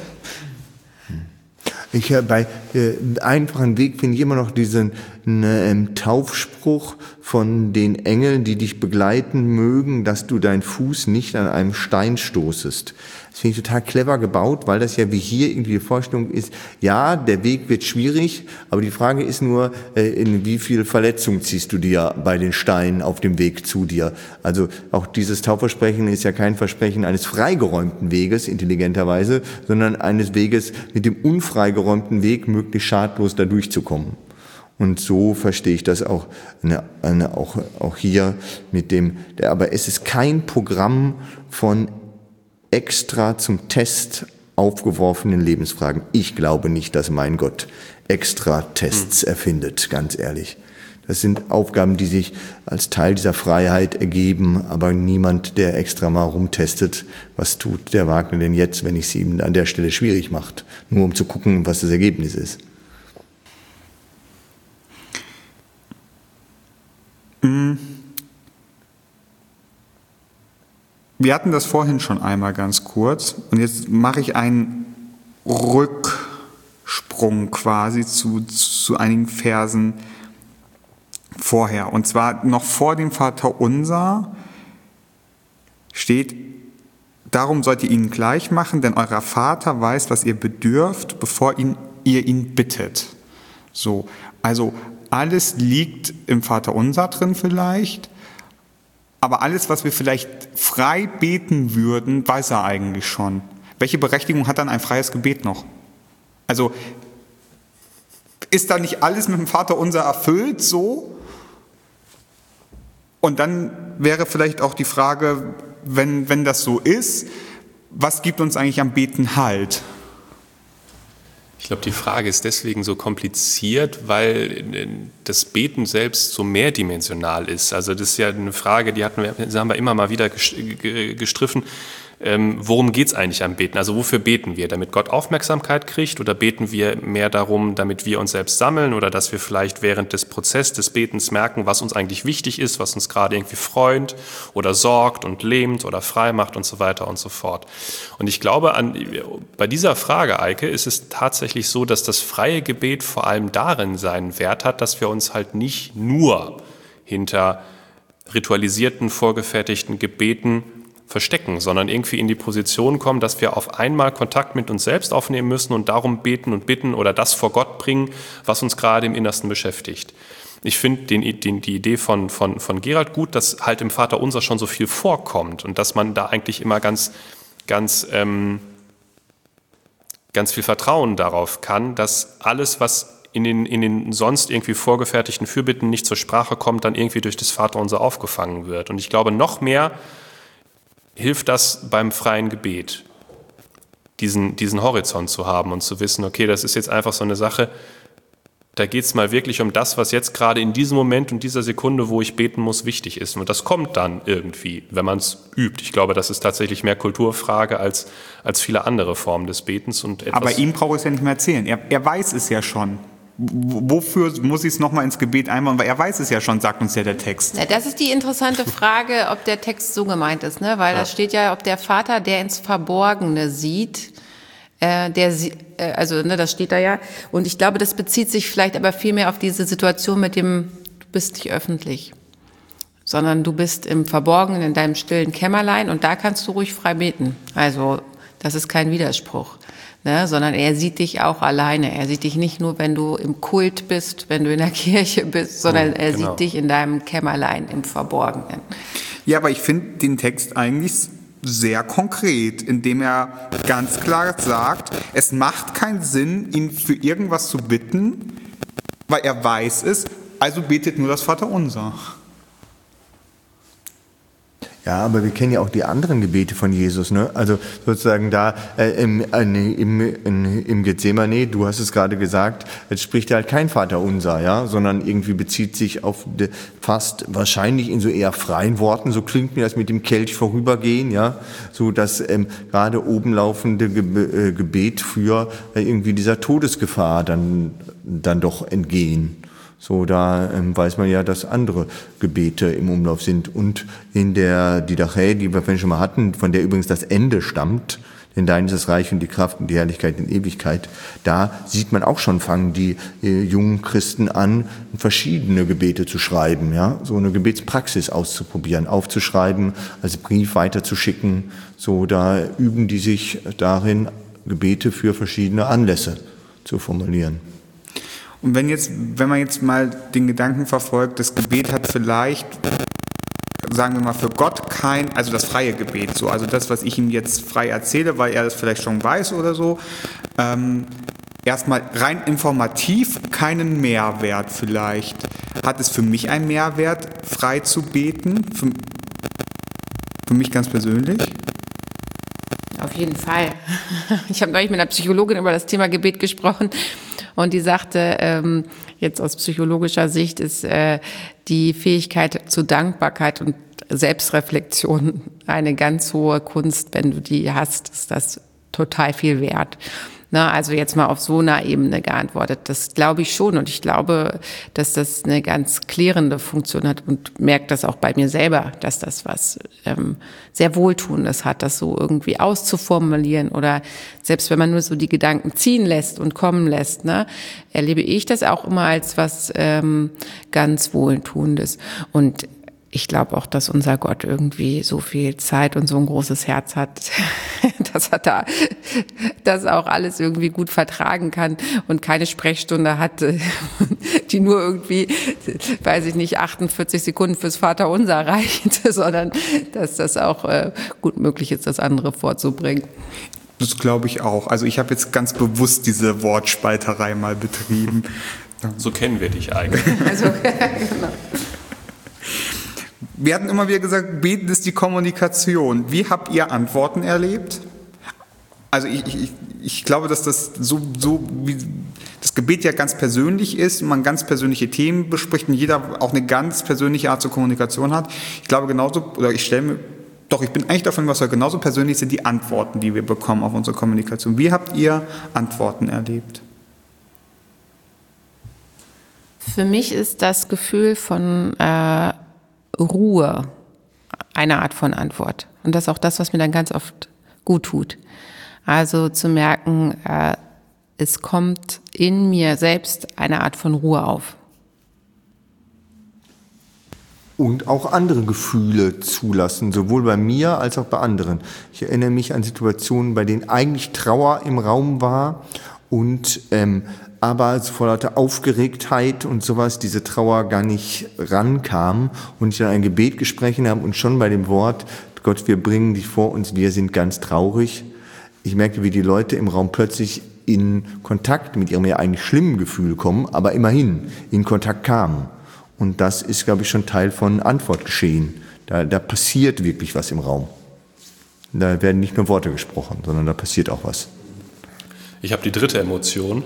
Ich äh, bei äh, einfachen Weg finde ich immer noch diesen äh, Taufspruch von den Engeln, die dich begleiten mögen, dass du deinen Fuß nicht an einem Stein stoßest. Das finde ich total clever gebaut, weil das ja wie hier irgendwie die Vorstellung ist, ja, der Weg wird schwierig, aber die Frage ist nur, äh, in wie viel Verletzung ziehst du dir bei den Steinen auf dem Weg zu dir. Also auch dieses Taufversprechen ist ja kein Versprechen eines freigeräumten Weges, intelligenterweise, sondern eines Weges mit dem unfreigeräumten Weg möglichst schadlos da durchzukommen. Und so verstehe ich das auch, eine, eine, auch, auch hier mit dem, der, aber es ist kein Programm von extra zum Test aufgeworfenen Lebensfragen. Ich glaube nicht, dass mein Gott extra Tests erfindet, ganz ehrlich. Das sind Aufgaben, die sich als Teil dieser Freiheit ergeben, aber niemand, der extra mal rumtestet, was tut der Wagner denn jetzt, wenn ich es ihm an der Stelle schwierig macht, nur um zu gucken, was das Ergebnis ist. Wir hatten das vorhin schon einmal ganz kurz und jetzt mache ich einen Rücksprung quasi zu, zu einigen Versen vorher. Und zwar noch vor dem Vaterunser steht: Darum sollt ihr ihnen gleich machen, denn euer Vater weiß, was ihr bedürft, bevor ihn, ihr ihn bittet. So, also alles liegt im Vaterunser drin vielleicht, aber alles, was wir vielleicht frei beten würden, weiß er eigentlich schon. Welche Berechtigung hat dann ein freies Gebet noch? Also ist da nicht alles mit dem Vaterunser erfüllt so? Und dann wäre vielleicht auch die Frage, wenn, wenn das so ist, was gibt uns eigentlich am Beten Halt? Ich glaube, die Frage ist deswegen so kompliziert, weil das Beten selbst so mehrdimensional ist. Also das ist ja eine Frage, die hatten wir, das haben wir immer mal wieder gestriffen. Ähm, worum geht es eigentlich am Beten? Also wofür beten wir? Damit Gott Aufmerksamkeit kriegt, oder beten wir mehr darum, damit wir uns selbst sammeln, oder dass wir vielleicht während des Prozesses des Betens merken, was uns eigentlich wichtig ist, was uns gerade irgendwie freut oder sorgt und lähmt oder frei macht und so weiter und so fort. Und ich glaube, an, bei dieser Frage, Eike, ist es tatsächlich so, dass das freie Gebet vor allem darin seinen Wert hat, dass wir uns halt nicht nur hinter ritualisierten, vorgefertigten Gebeten verstecken, sondern irgendwie in die Position kommen, dass wir auf einmal Kontakt mit uns selbst aufnehmen müssen und darum beten und bitten oder das vor Gott bringen, was uns gerade im Innersten beschäftigt. Ich finde den, den, die Idee von, von, von Gerald gut, dass halt im Vaterunser schon so viel vorkommt und dass man da eigentlich immer ganz, ganz, ähm, ganz viel Vertrauen darauf kann, dass alles, was in den, in den sonst irgendwie vorgefertigten Fürbitten nicht zur Sprache kommt, dann irgendwie durch das Vaterunser aufgefangen wird. Und ich glaube, noch mehr hilft das beim freien Gebet, diesen, diesen Horizont zu haben und zu wissen, okay, das ist jetzt einfach so eine Sache, da geht es mal wirklich um das, was jetzt gerade in diesem Moment und dieser Sekunde, wo ich beten muss, wichtig ist. Und das kommt dann irgendwie, wenn man es übt. Ich glaube, das ist tatsächlich mehr Kulturfrage als, als viele andere Formen des Betens. Und etwas. Aber ihm brauche ich es ja nicht mehr erzählen. Er, er weiß es ja schon. Wofür muss ich es nochmal ins Gebet einbauen? Weil er weiß es ja schon, sagt uns ja der Text. Na, das ist die interessante Frage, ob der Text so gemeint ist, ne? Weil ja. Da steht ja, ob der Vater, der ins Verborgene sieht, äh, der, äh, also ne, das steht da ja. Und ich glaube, das bezieht sich vielleicht aber vielmehr auf diese Situation mit dem, du bist nicht öffentlich, sondern du bist im Verborgenen, in deinem stillen Kämmerlein und da kannst du ruhig frei beten. Also das ist kein Widerspruch. Ne, sondern er sieht dich auch alleine. Er sieht dich nicht nur, wenn du im Kult bist, wenn du in der Kirche bist, sondern er genau. sieht dich in deinem Kämmerlein im Verborgenen. Ja, aber ich finde den Text eigentlich sehr konkret, indem er ganz klar sagt, es macht keinen Sinn, ihn für irgendwas zu bitten, weil er weiß es, also betet nur das Vaterunser. Ja, aber wir kennen ja auch die anderen Gebete von Jesus, ne? Also sozusagen da äh, im, äh, im, in, im Gethsemane, du hast es gerade gesagt, jetzt spricht er halt kein Vaterunser, ja, sondern irgendwie bezieht sich auf de, fast wahrscheinlich in so eher freien Worten, so klingt mir das mit dem Kelch vorübergehen, ja, so dass ähm, gerade oben laufende Ge- äh, Gebet für äh, irgendwie dieser Todesgefahr dann dann doch entgehen. So, da ähm, weiß man ja, dass andere Gebete im Umlauf sind. Und in der Didache, die wir vorhin schon mal hatten, von der übrigens das Ende stammt, denn dein ist das Reich und die Kraft und die Herrlichkeit in Ewigkeit, da sieht man auch schon, fangen die äh, jungen Christen an, verschiedene Gebete zu schreiben, ja, so eine Gebetspraxis auszuprobieren, aufzuschreiben, als Brief weiterzuschicken. So, da üben die sich darin, Gebete für verschiedene Anlässe zu formulieren. Und wenn jetzt, wenn man jetzt mal den Gedanken verfolgt, das Gebet hat vielleicht, sagen wir mal, für Gott kein, also das freie Gebet, so, also das, was ich ihm jetzt frei erzähle, weil er das vielleicht schon weiß oder so, ähm, erstmal rein informativ keinen Mehrwert vielleicht. Hat es für mich einen Mehrwert, frei zu beten? Für, für mich ganz persönlich? Auf jeden Fall. Ich habe neulich mit einer Psychologin über das Thema Gebet gesprochen und die sagte, ähm, jetzt aus psychologischer Sicht ist äh, die Fähigkeit zur Dankbarkeit und Selbstreflexion eine ganz hohe Kunst. Wenn du die hast, ist das total viel wert. Na, also jetzt mal auf so einer Ebene geantwortet. Das glaube ich schon und ich glaube, dass das eine ganz klärende Funktion hat und merke das auch bei mir selber, dass das was ähm, sehr Wohltuendes hat, das so irgendwie auszuformulieren oder selbst wenn man nur so die Gedanken ziehen lässt und kommen lässt, ne, erlebe ich das auch immer als was ähm, ganz Wohltuendes. Und ich glaube auch, dass unser Gott irgendwie so viel Zeit und so ein großes Herz hat, dass er da das auch alles irgendwie gut vertragen kann und keine Sprechstunde hat, die nur irgendwie, weiß ich nicht, achtundvierzig Sekunden fürs Vaterunser reicht, sondern dass das auch äh, gut möglich ist, das andere vorzubringen. Das glaube ich auch. Also ich habe jetzt ganz bewusst diese Wortspalterei mal betrieben. So kennen wir dich eigentlich. Also, genau. Wir hatten immer wieder gesagt, beten ist die Kommunikation. Wie habt ihr Antworten erlebt? Also ich, ich, ich glaube, dass das so, so wie das Gebet ja ganz persönlich ist, man ganz persönliche Themen bespricht und jeder auch eine ganz persönliche Art zur Kommunikation hat. Ich glaube genauso, oder ich stelle mir, doch ich bin eigentlich davon überzeugt, genauso persönlich sind die Antworten, die wir bekommen auf unsere Kommunikation. Wie habt ihr Antworten erlebt? Für mich ist das Gefühl von äh, Ruhe eine Art von Antwort. Und das ist auch das, was mir dann ganz oft gut tut. Also zu merken, äh, es kommt in mir selbst eine Art von Ruhe auf. Und auch andere Gefühle zulassen, sowohl bei mir als auch bei anderen. Ich erinnere mich an Situationen, bei denen eigentlich Trauer im Raum war und ähm, aber vor lauter Aufgeregtheit und sowas diese Trauer gar nicht rankam und ich dann ein Gebet gesprochen habe und schon bei dem Wort, Gott, wir bringen dich vor uns, wir sind ganz traurig. Ich merkte, wie die Leute im Raum plötzlich in Kontakt mit ihrem ja eigentlich schlimmen Gefühl kommen, aber immerhin in Kontakt kamen. Und das ist, glaube ich, schon Teil von Antwortgeschehen. Da, da passiert wirklich was im Raum. Da werden nicht nur Worte gesprochen, sondern da passiert auch was. Ich habe die dritte Emotion.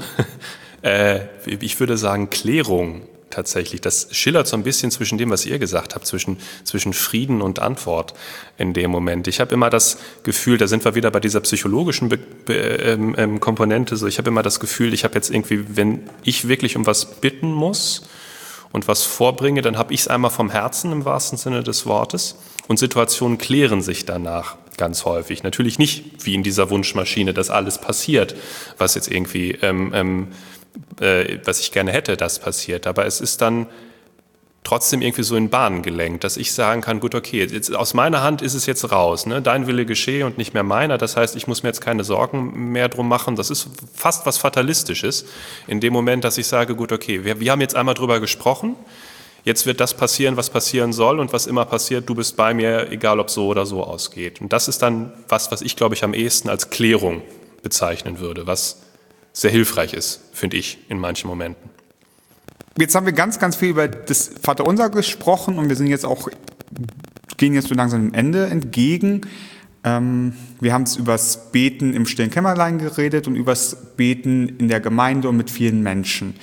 Ich würde sagen Klärung tatsächlich. Das schillert so ein bisschen zwischen dem, was ihr gesagt habt, zwischen, zwischen Frieden und Antwort in dem Moment. Ich habe immer das Gefühl, da sind wir wieder bei dieser psychologischen Be- Be- ähm, Komponente, so ich habe immer das Gefühl, ich habe jetzt irgendwie, wenn ich wirklich um was bitten muss und was vorbringe, dann habe ich es einmal vom Herzen im wahrsten Sinne des Wortes und Situationen klären sich danach. Ganz häufig. Natürlich nicht wie in dieser Wunschmaschine, dass alles passiert, was jetzt irgendwie, ähm, ähm, äh, was ich gerne hätte, das passiert. Aber es ist dann trotzdem irgendwie so in Bahnen gelenkt, dass ich sagen kann, gut, okay, jetzt, aus meiner Hand ist es jetzt raus, ne? Dein Wille geschehe und nicht mehr meiner. Das heißt, ich muss mir jetzt keine Sorgen mehr drum machen. Das ist fast was Fatalistisches in dem Moment, dass ich sage, gut, okay, wir, wir haben jetzt einmal drüber gesprochen. Jetzt wird das passieren, was passieren soll und was immer passiert, du bist bei mir, egal ob so oder so ausgeht. Und das ist dann was, was ich, glaube ich, am ehesten als Klärung bezeichnen würde, was sehr hilfreich ist, finde ich, in manchen Momenten. Jetzt haben wir ganz, ganz viel über das Vaterunser gesprochen und wir sind jetzt auch, gehen jetzt so langsam dem Ende entgegen. Ähm, wir haben es übers Beten im stillen Kämmerlein geredet und übers Beten in der Gemeinde und mit vielen Menschen.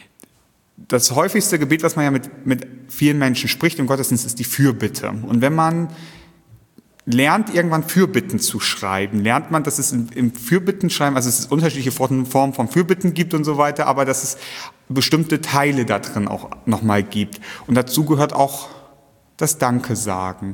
Das häufigste Gebet, was man ja mit, mit vielen Menschen spricht im Gottesdienst, ist die Fürbitte. Und wenn man lernt, irgendwann Fürbitten zu schreiben, lernt man, dass es im, im Fürbittenschreiben, also es unterschiedliche Formen von Fürbitten gibt und so weiter, aber dass es bestimmte Teile da drin auch nochmal gibt. Und dazu gehört auch das Danke sagen.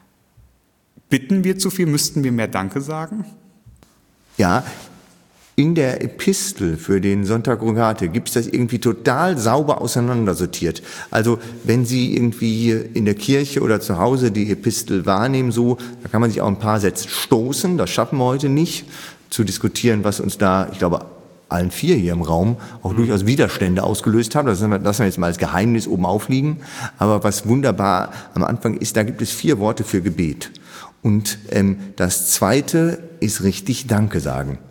Bitten wir zu viel? Müssten wir mehr Danke sagen? Ja, in der Epistel für den Sonntag Rogate gibt es das irgendwie total sauber auseinandersortiert. Also wenn Sie irgendwie in der Kirche oder zu Hause die Epistel wahrnehmen, so, da kann man sich auch ein paar Sätze stoßen, das schaffen wir heute nicht, zu diskutieren, was uns da, ich glaube, allen vier hier im Raum auch durchaus Widerstände ausgelöst haben. Das lassen wir jetzt mal als Geheimnis oben aufliegen. Aber was wunderbar am Anfang ist, da gibt es vier Worte für Gebet. Und ähm, das zweite ist richtig Danke sagen.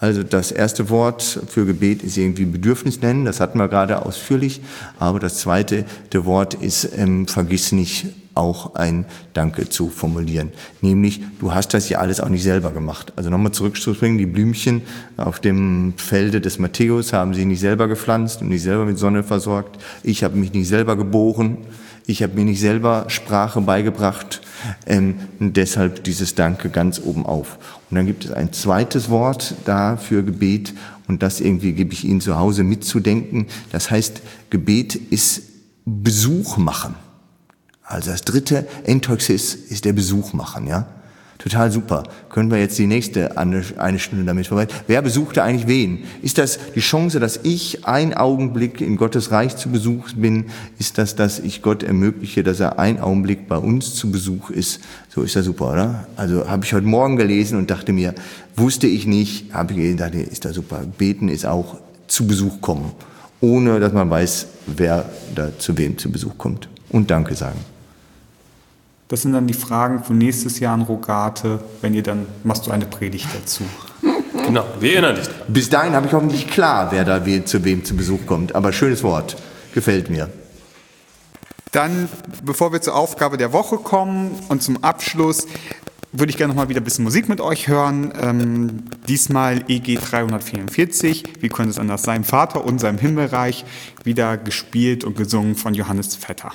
Also das erste Wort für Gebet ist irgendwie Bedürfnis nennen, das hatten wir gerade ausführlich. Aber das zweite der Wort ist, ähm, vergiss nicht, auch ein Danke zu formulieren. Nämlich, du hast das ja alles auch nicht selber gemacht. Also nochmal zurückzuspringen, die Blümchen auf dem Felde des Matthäus haben sie nicht selber gepflanzt und nicht selber mit Sonne versorgt. Ich habe mich nicht selber geboren. Ich habe mir nicht selber Sprache beigebracht. Ähm, und deshalb dieses Danke ganz oben auf. Und dann gibt es ein zweites Wort da für Gebet und das irgendwie gebe ich Ihnen zu Hause mitzudenken. Das heißt, Gebet ist Besuch machen. Also das dritte, Entoxis, ist der Besuch machen, ja. Total super. Können wir jetzt die nächste eine, eine Stunde damit verwenden. Wer besuchte eigentlich wen? Ist das die Chance, dass ich einen Augenblick in Gottes Reich zu Besuch bin? Ist das, dass ich Gott ermögliche, dass er einen Augenblick bei uns zu Besuch ist? So ist das super, oder? Also habe ich heute Morgen gelesen und dachte mir, wusste ich nicht, habe ich gedacht, ist das super. Beten ist auch zu Besuch kommen, ohne dass man weiß, wer da zu wem zu Besuch kommt. Und Danke sagen. Das sind dann die Fragen für nächstes Jahr an Rogate, wenn ihr dann, machst du eine Predigt dazu. Genau, wir erinnern dich dran. Bis dahin habe ich hoffentlich klar, wer da we- zu wem zu Besuch kommt. Aber schönes Wort, gefällt mir. Dann, bevor wir zur Aufgabe der Woche kommen und zum Abschluss, würde ich gerne noch mal wieder ein bisschen Musik mit euch hören. Ähm, diesmal E G dreihundertvierundvierzig, wie könnte es anders sein, Vater unser im Himmelreich, wieder gespielt und gesungen von Johannes Vetter.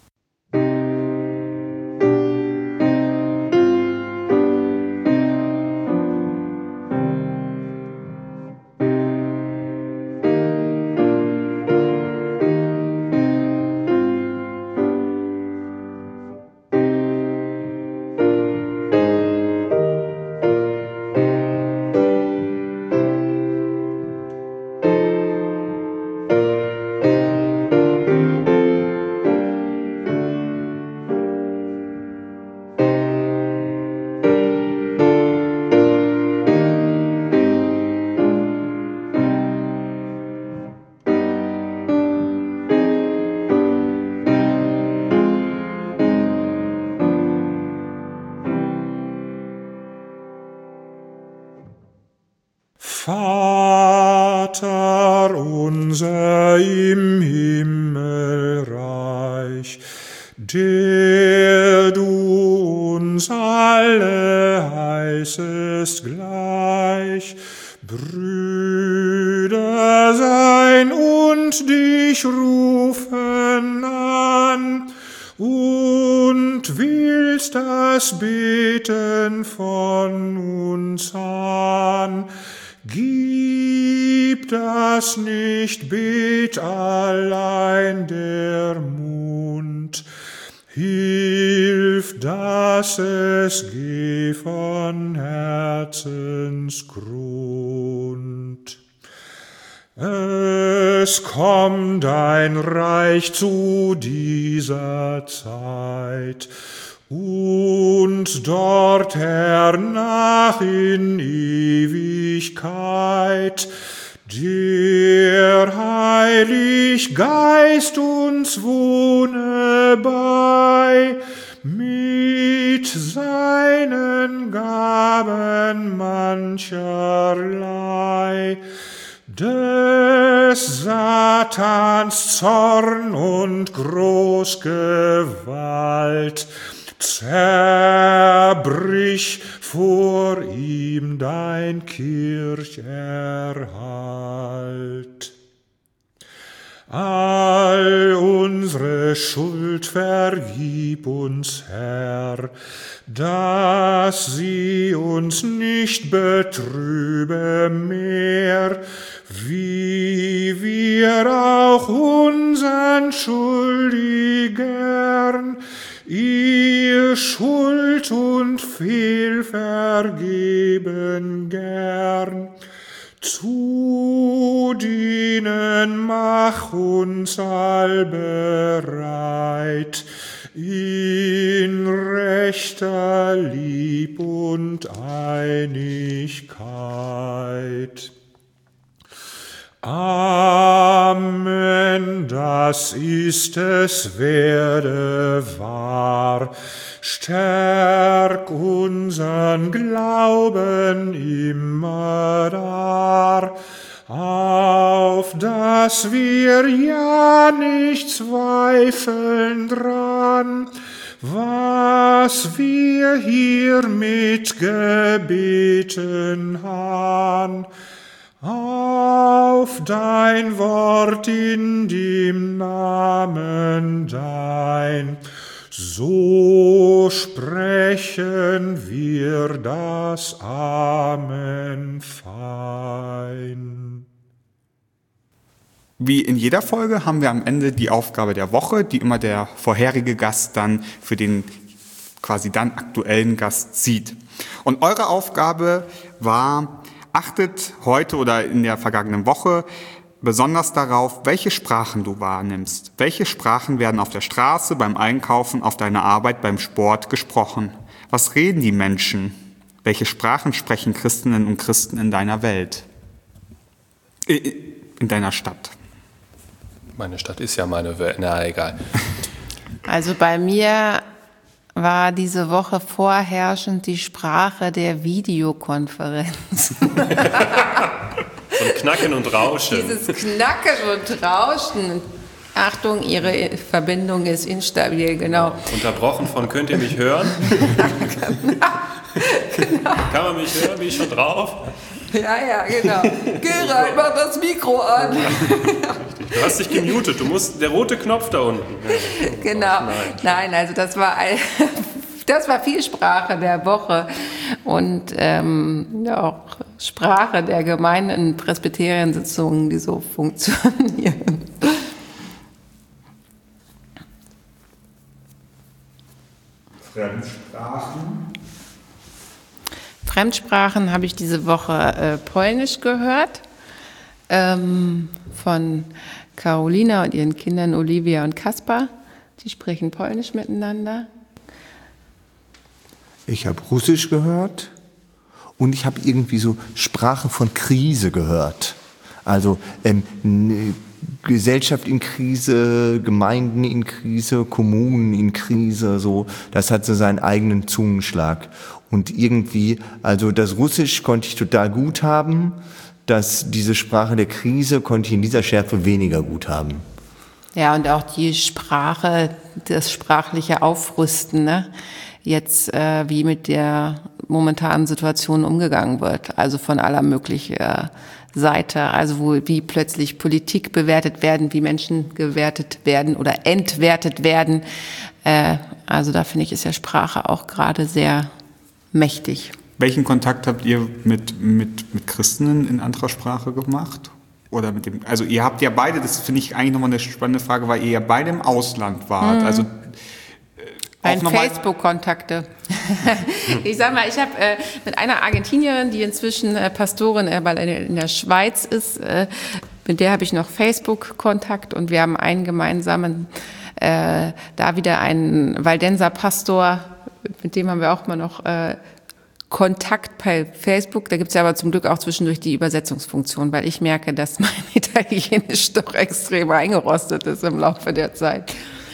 Vater unser im Himmelreich, der du uns alle heißest gleich, Brüder sein und dich rufen an, und willst das Beten von uns an. Gib das nicht, bet allein der Mund. Hilf, dass es geh von Herzensgrund. Es kommt ein Reich zu dieser Zeit, und dort hernach in Ewigkeit der Heilig Geist uns wohne bei, mit seinen Gaben mancherlei. Des Satans Zorn und Großgewalt zerbrich vor ihm dein Kircherhalt. All unsere Schuld vergib uns, Herr, dass sie uns nicht betrübe mehr, wie wir auch unseren Schuldigern ihr Schuld und Fehl vergeben gern. Zu dienen mach uns allbereit, in rechter Lieb und Einigkeit. Amen, das ist es, werde wahr. Stärk unseren Glauben immer dar, auf dass wir ja nicht zweifeln dran, was wir hier mit gebeten han. Auf dein Wort in dem Namen dein, so sprechen wir das Amen fein. Wie in jeder Folge haben wir am Ende die Aufgabe der Woche, die immer der vorherige Gast dann für den quasi dann aktuellen Gast zieht. Und eure Aufgabe war, achtet heute oder in der vergangenen Woche besonders darauf, welche Sprachen du wahrnimmst. Welche Sprachen werden auf der Straße, beim Einkaufen, auf deiner Arbeit, beim Sport gesprochen? Was reden die Menschen? Welche Sprachen sprechen Christinnen und Christen in deiner Welt? In deiner Stadt? Meine Stadt ist ja meine Welt. Na, egal. Also bei mir war diese Woche vorherrschend die Sprache der Videokonferenz. So ein Knacken und Rauschen. Dieses Knacken und Rauschen. Achtung, Ihre Verbindung ist instabil, genau. Unterbrochen von, könnt ihr mich hören? Genau. Genau. Kann man mich hören? Bin ich schon drauf? Ja, ja, genau. Gerald, mach das Mikro an. Du hast dich gemutet, du musst, der rote Knopf da unten. Genau. Nein, also das war, ein, das war viel Sprache der Woche und ähm, ja, auch Sprache der Gemeinde in Presbyteriensitzungen, die so funktionieren. Fremdsprachen. Fremdsprachen habe ich diese Woche äh, Polnisch gehört, ähm, von Carolina und ihren Kindern Olivia und Kaspar. Die sprechen Polnisch miteinander. Ich habe Russisch gehört und ich habe irgendwie so Sprache von Krise gehört. Also ähm, ne, Gesellschaft in Krise, Gemeinden in Krise, Kommunen in Krise, so. Das hat so seinen eigenen Zungenschlag. Und irgendwie, also das Russisch konnte ich total gut haben, dass diese Sprache der Krise konnte ich in dieser Schärfe weniger gut haben. Ja, und auch die Sprache, das sprachliche Aufrüsten, ne? Jetzt äh, wie mit der momentanen Situation umgegangen wird, also von aller möglichen äh, Seite, also wo, wie plötzlich Politik bewertet werden, wie Menschen gewertet werden oder entwertet werden. Äh, also da finde ich, ist ja Sprache auch gerade sehr mächtig. Welchen Kontakt habt ihr mit, mit, mit Christinnen in anderer Sprache gemacht? Oder mit dem, also ihr habt ja beide, das finde ich eigentlich nochmal eine spannende Frage, weil ihr ja beide im Ausland wart. Mhm. Also Ein Facebook-Kontakte. Ich sag mal, ich habe äh, mit einer Argentinierin, die inzwischen äh, Pastorin äh, weil in der Schweiz ist, äh, mit der habe ich noch Facebook-Kontakt und wir haben einen gemeinsamen, äh, da wieder einen Waldenser Pastor, mit dem haben wir auch mal noch äh, Kontakt bei Facebook. Da gibt es ja aber zum Glück auch zwischendurch die Übersetzungsfunktion, weil ich merke, dass mein Italienisch doch extrem eingerostet ist im Laufe der Zeit.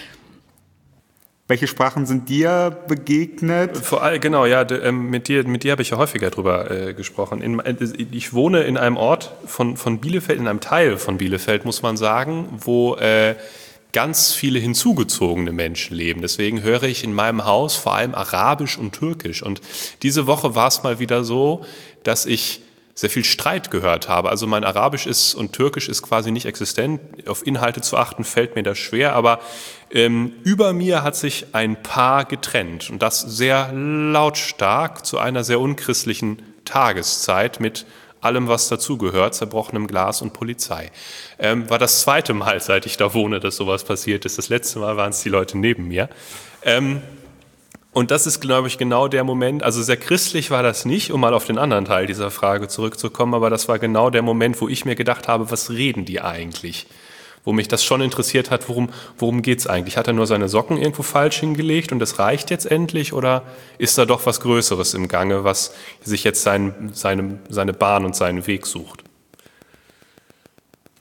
Welche Sprachen sind dir begegnet? Vor allem, genau, ja, d- ähm, mit dir, mit dir habe ich ja häufiger drüber äh, gesprochen. In, äh, ich wohne in einem Ort von, von Bielefeld, in einem Teil von Bielefeld, muss man sagen, wo äh, ganz viele hinzugezogene Menschen leben. Deswegen höre ich in meinem Haus vor allem Arabisch und Türkisch. Und diese Woche war es mal wieder so, dass ich sehr viel Streit gehört habe. Also mein Arabisch ist und Türkisch ist quasi nicht existent. Auf Inhalte zu achten fällt mir das schwer, aber ähm, über mir hat sich ein Paar getrennt und das sehr lautstark zu einer sehr unchristlichen Tageszeit mit allem, was dazugehört, zerbrochenem Glas und Polizei. Ähm, war das zweite Mal, seit ich da wohne, dass sowas passiert ist. Das letzte Mal waren es die Leute neben mir. Ähm, Und das ist, glaube ich, genau der Moment, also sehr christlich war das nicht, um mal auf den anderen Teil dieser Frage zurückzukommen, aber das war genau der Moment, wo ich mir gedacht habe, was reden die eigentlich? Wo mich das schon interessiert hat, worum, worum geht's eigentlich? Hat er nur seine Socken irgendwo falsch hingelegt und das reicht jetzt endlich? Oder ist da doch was Größeres im Gange, was sich jetzt sein, seine, seine Bahn und seinen Weg sucht?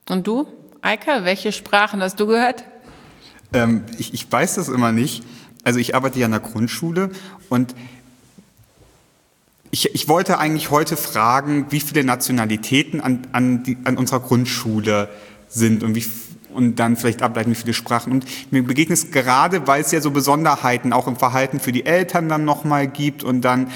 Und du, Eike, welche Sprachen hast du gehört? Ähm, ich, ich weiß das immer nicht. Also ich arbeite ja in der Grundschule und ich, ich wollte eigentlich heute fragen, wie viele Nationalitäten an, an, die, an unserer Grundschule sind und, wie, und dann vielleicht ableiten, wie viele Sprachen. Und mir begegnet es gerade, weil es ja so Besonderheiten auch im Verhalten für die Eltern dann nochmal gibt und dann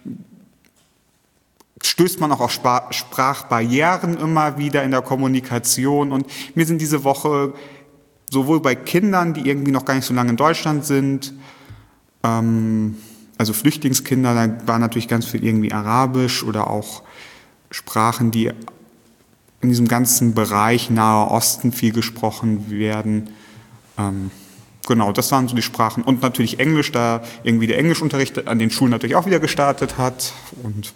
stößt man auch auf Sprachbarrieren immer wieder in der Kommunikation. Und mir sind diese Woche sowohl bei Kindern, die irgendwie noch gar nicht so lange in Deutschland sind, ähm, also Flüchtlingskinder, da war natürlich ganz viel irgendwie Arabisch oder auch Sprachen, die in diesem ganzen Bereich Nahe Osten viel gesprochen werden. Ähm, genau, das waren so die Sprachen. Und natürlich Englisch, da irgendwie der Englischunterricht an den Schulen natürlich auch wieder gestartet hat und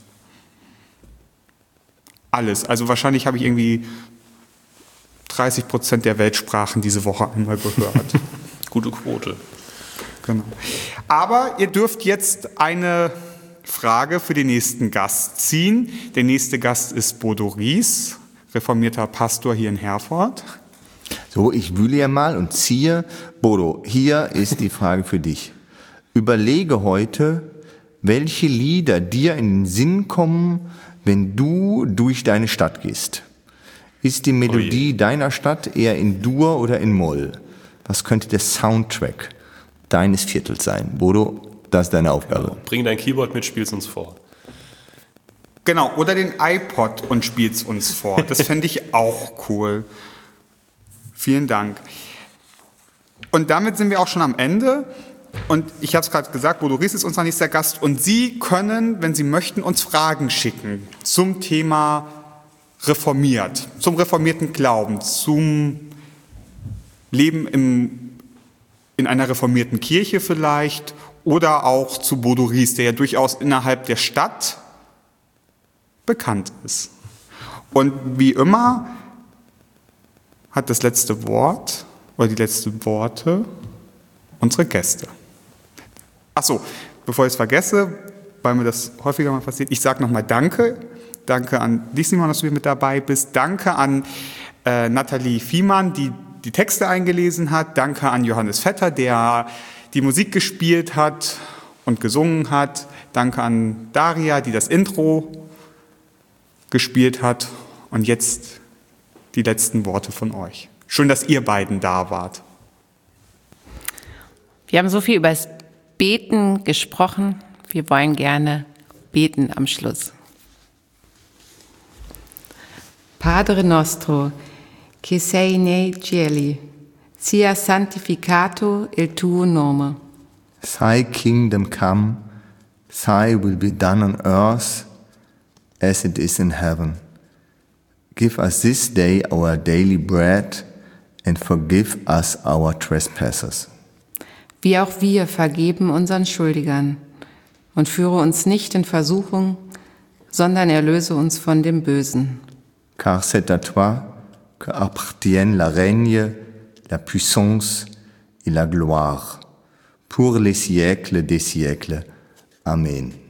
alles. Also wahrscheinlich habe ich irgendwie dreißig Prozent der Weltsprachen diese Woche einmal gehört. Gute Quote. Genau. Aber ihr dürft jetzt eine Frage für den nächsten Gast ziehen. Der nächste Gast ist Bodo Ries, reformierter Pastor hier in Herford. So, ich wühle ja mal und ziehe. Bodo, hier ist die Frage für dich. Überlege heute, welche Lieder dir in den Sinn kommen, wenn du durch deine Stadt gehst. Ist die Melodie Ui. deiner Stadt eher in Dur oder in Moll? Was könnte der Soundtrack deines Viertels sein? Bodo, das ist deine Aufgabe. Genau. Bring dein Keyboard mit, spiel's uns vor. Genau, oder den iPod und spiel's uns vor. Das fände ich auch cool. Vielen Dank. Und damit sind wir auch schon am Ende. Und ich habe es gerade gesagt, Bodo Ries ist unser nächster Gast. Und Sie können, wenn Sie möchten, uns Fragen schicken zum Thema reformiert, zum reformierten Glauben, zum Leben im, in einer reformierten Kirche vielleicht oder auch zu Bodo Ries, der ja durchaus innerhalb der Stadt bekannt ist. Und wie immer hat das letzte Wort oder die letzten Worte unsere Gäste. Ach so, bevor ich es vergesse, weil mir das häufiger mal passiert, ich sage nochmal Danke. Danke an dich, Simon, dass du hier mit dabei bist. Danke an äh, Nathalie Viehmann, die die Texte eingelesen hat. Danke an Johannes Vetter, der die Musik gespielt hat und gesungen hat. Danke an Daria, die das Intro gespielt hat. Und jetzt die letzten Worte von euch. Schön, dass ihr beiden da wart. Wir haben so viel über das Beten gesprochen. Wir wollen gerne beten am Schluss. Padre nostro, che sei nei cieli, sia santificato il tuo nome. Thy kingdom come, thy will be done on earth as it is in heaven. Give us this day our daily bread and forgive us our trespasses. Wie auch wir vergeben unseren Schuldigern und führe uns nicht in Versuchung, sondern erlöse uns von dem Bösen. Car c'est à toi que appartiennent la règne, la puissance et la gloire, pour les siècles des siècles. Amen.